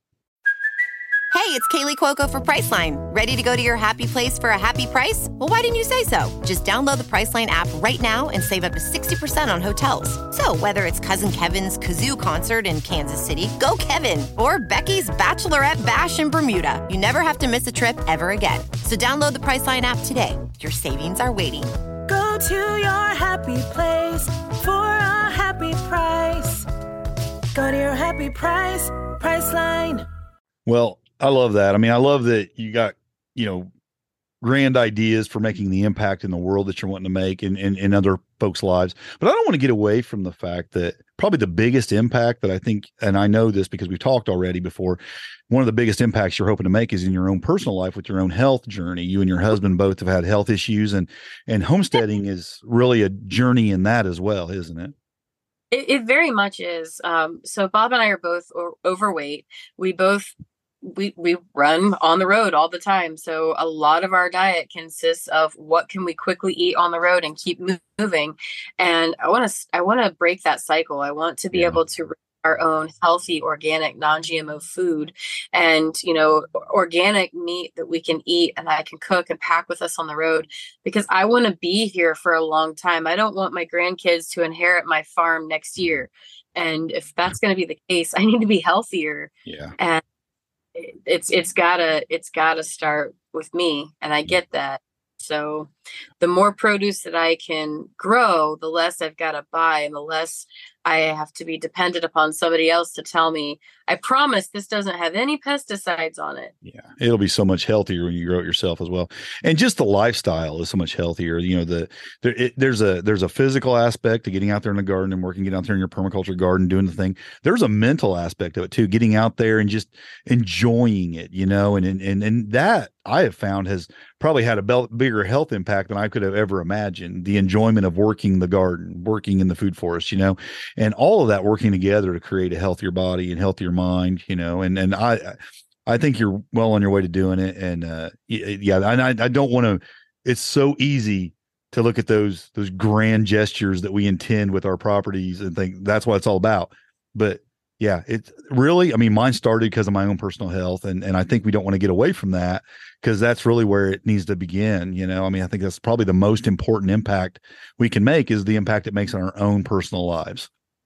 Speaker 7: Hey, it's Kaylee Cuoco for Priceline. Ready to go to your happy place for a happy price? Well, why didn't you say so? Just download the Priceline app right now and save up to sixty percent on hotels. So whether it's Cousin Kevin's Kazoo Concert in Kansas City, go Kevin, or Becky's Bachelorette Bash in Bermuda, you never have to miss a trip ever again. So download the Priceline app today. Your savings are waiting.
Speaker 8: Go to your happy place for a happy price. Go to your happy price, Priceline.
Speaker 3: Well, I love that. I mean, I love that you got, you know, grand ideas for making the impact in the world that you're wanting to make in, in, in other folks' lives. But I don't want to get away from the fact that probably the biggest impact that I think, and I know this because we've talked already before, one of the biggest impacts you're hoping to make is in your own personal life with your own health journey. You and your husband both have had health issues, and, and homesteading is really a journey in that as well, isn't it?
Speaker 4: It, it very much is. Um, so Bob and I are both o- overweight. We both we we run on the road all the time. So a lot of our diet consists of what can we quickly eat on the road and keep moving. And I want to I want to break that cycle. I want to be yeah. able to our own healthy, organic, non-G M O food, and, you know, organic meat that we can eat and that I can cook and pack with us on the road, because I want to be here for a long time. I don't want my grandkids to inherit my farm next year. And if that's going to be the case, I need to be healthier.
Speaker 3: Yeah.
Speaker 4: And it's, it's gotta, it's gotta start with me. And I get that. So the more produce that I can grow, the less I've got to buy and the less I have to be dependent upon somebody else to tell me, I promise this doesn't have any pesticides on it.
Speaker 3: Yeah. It'll be so much healthier when you grow it yourself as well. And just the lifestyle is so much healthier. You know, the, there, it, there's a, there's a physical aspect to getting out there in the garden and working, getting out there in your permaculture garden, doing the thing. There's a mental aspect of it too, getting out there and just enjoying it, you know, and, and, and, and that I have found has probably had a be- bigger health impact than I could have ever imagined. The enjoyment of working the garden, working in the food forest, you know, and all of that working together to create a healthier body and healthier mind, you know, and, and I, I think you're well on your way to doing it. And, uh, yeah, and I, I don't want to, it's so easy to look at those, those grand gestures that we intend with our properties and think that's what it's all about. But yeah, it's really, I mean, mine started because of my own personal health. And, and I think we don't want to get away from that because that's really where it needs to begin. You know, I mean, I think that's probably the most important impact we can make is the impact it makes on our own personal lives.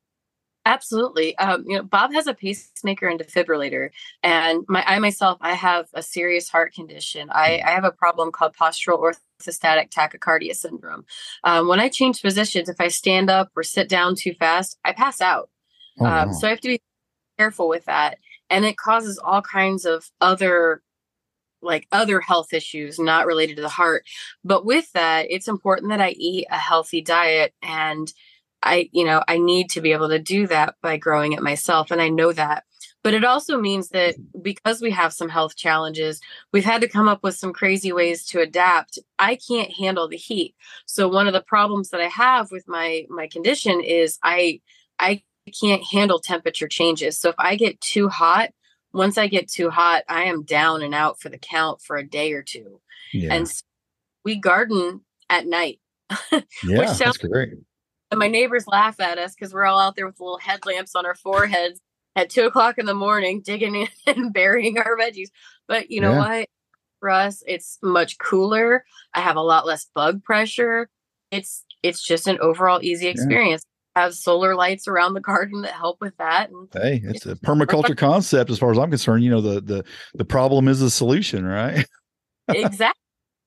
Speaker 4: Absolutely. Um, you know, Bob has a pacemaker and defibrillator, and my, I myself, I have a serious heart condition. I, I have a problem called postural orthostatic tachycardia syndrome. Um, when I change positions, if I stand up or sit down too fast, I pass out.
Speaker 3: Oh,
Speaker 4: um,
Speaker 3: wow.
Speaker 4: So I have to be careful with that. And it causes all kinds of other like other health issues not related to the heart. But with that, it's important that I eat a healthy diet. And I, you know, I need to be able to do that by growing it myself. And I know that. But it also means that because we have some health challenges, we've had to come up with some crazy ways to adapt. I can't handle the heat. So one of the problems that I have with my my condition is I I can't handle temperature changes. So if I get too hot, once I get too hot, I am down and out for the count for a day or two.
Speaker 3: Yeah.
Speaker 4: And so we garden at night.
Speaker 3: Yeah,
Speaker 4: which sounds,
Speaker 3: that's great.
Speaker 4: and my neighbors laugh at us because we're all out there with little headlamps on our foreheads at two o'clock in the morning, digging in and burying our veggies. But you know
Speaker 3: Yeah.
Speaker 4: what? For us, it's much cooler. I have a lot less bug pressure. It's it's just an overall easy experience. Have solar lights around the garden that help with that. And
Speaker 3: Hey, it's a permaculture concept as far as I'm concerned. You know, the the the problem is the solution, right?
Speaker 4: Exactly.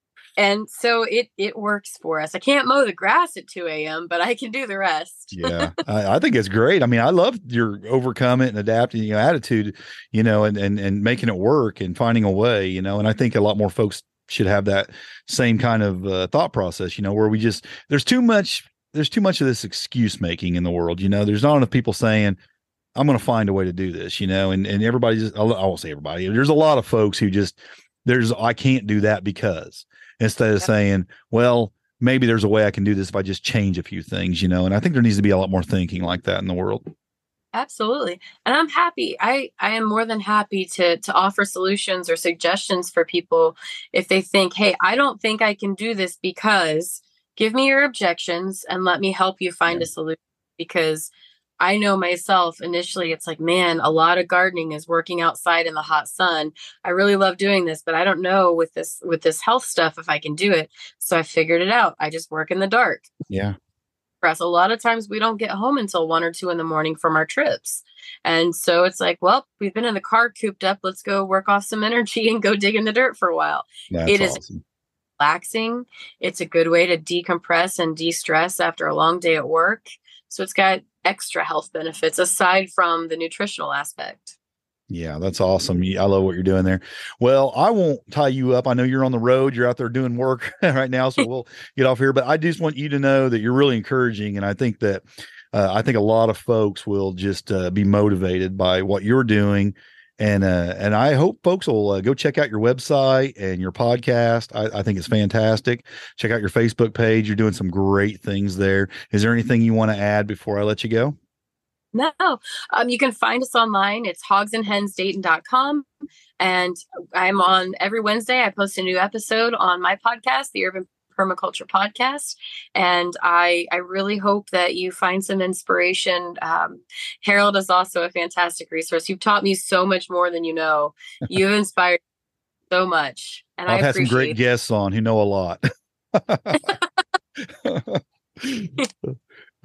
Speaker 4: And so it it works for us. I can't mow the grass at two a.m., but I can do the rest.
Speaker 3: Yeah, I, I think it's great. I mean, I love your overcome it and adapting your attitude, you know, and and and making it work and finding a way, you know. And I think a lot more folks should have that same kind of uh, thought process, you know, where we just there's too much there's too much of this excuse making in the world, you know. There's not enough people saying, I'm going to find a way to do this, you know, and and everybody just I won't say everybody. There's a lot of folks who just there's I can't do that because instead of saying, well, maybe there's a way I can do this if I just change a few things, you know. And I think there needs to be a lot more thinking like that in the world.
Speaker 4: Absolutely. And I'm happy. I, I am more than happy to to offer solutions or suggestions for people if they think, hey, I don't think I can do this because give me your objections and let me help you find
Speaker 3: Yeah.
Speaker 4: a solution. Because I know myself initially, it's like, man, a lot of gardening is working outside in the hot sun. I really love doing this, but I don't know with this with this health stuff if I can do it. So I figured it out. I just work in the dark.
Speaker 3: Yeah.
Speaker 4: For us, a lot of times we don't get home until one or two in the morning from our trips. And so it's like, well, we've been in the car cooped up. Let's go work off some energy and go dig in the dirt for a while.
Speaker 3: That's
Speaker 4: It is
Speaker 3: awesome.
Speaker 4: relaxing. It's a good way to decompress and de-stress after a long day at work. So it's got extra health benefits aside from the nutritional aspect.
Speaker 3: Yeah, that's awesome. I love what you're doing there. Well, I won't tie you up. I know you're on the road. You're out there doing work right now, so we'll get off here. But I just want you to know that you're really encouraging, and I think that uh, I think a lot of folks will just uh, be motivated by what you're doing, and uh, and I hope folks will uh, go check out your website and your podcast. I, I think it's fantastic. Check out your Facebook page. You're doing some great things there. Is there anything you want to add before I let you go?
Speaker 4: No, um, you can find us online. It's hogs and hens dayton dot com. And I'm on every Wednesday. I post a new episode on my podcast, the Urban Permaculture Podcast. And I, I really hope that you find some inspiration. Um, Harold is also a fantastic resource. You've taught me so much more than you know. You've inspired me so much. And
Speaker 3: I've
Speaker 4: I
Speaker 3: had some great
Speaker 4: appreciate
Speaker 3: guests on who know a lot.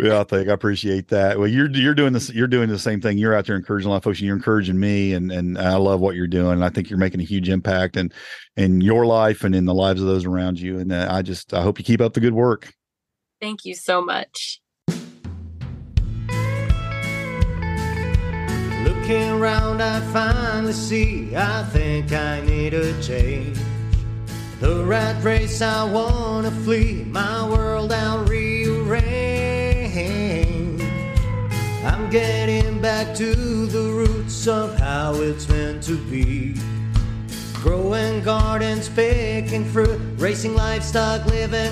Speaker 3: Yeah, I think I appreciate that. Well, you're you're doing this. You're doing the same thing. You're out there encouraging a lot of folks, and you're encouraging me, and and I love what you're doing. And I think you're making a huge impact in in your life and in the lives of those around you. And uh, I just I hope you keep up the good work.
Speaker 4: Thank you so much.
Speaker 2: Looking around, I finally see. I think I need a change. The rat race, I wanna flee. My world, I'll rearrange. I'm getting back to the roots of how it's meant to be. Growing gardens, picking fruit, racing livestock, living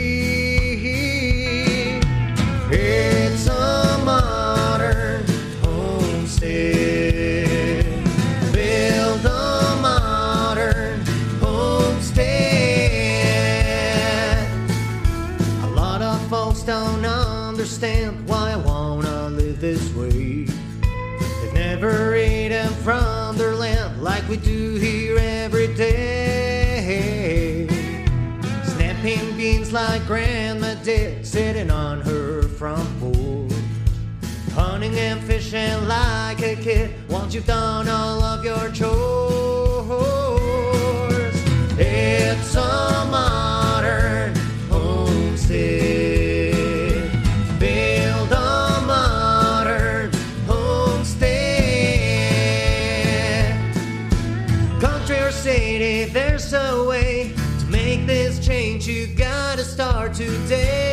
Speaker 2: free. It's a modern homestead. Build a modern homestead. A lot of folks don't understand why I wanna live this way. They've never eaten from their land like we do here every day. Snapping beans like Grandma did, sitting on her front porch. Hunting and fishing like a kid once you've done all of your chores. It's a modern homestead. Build a modern homestead. Country or city, there's a way to make this change. You gotta start today.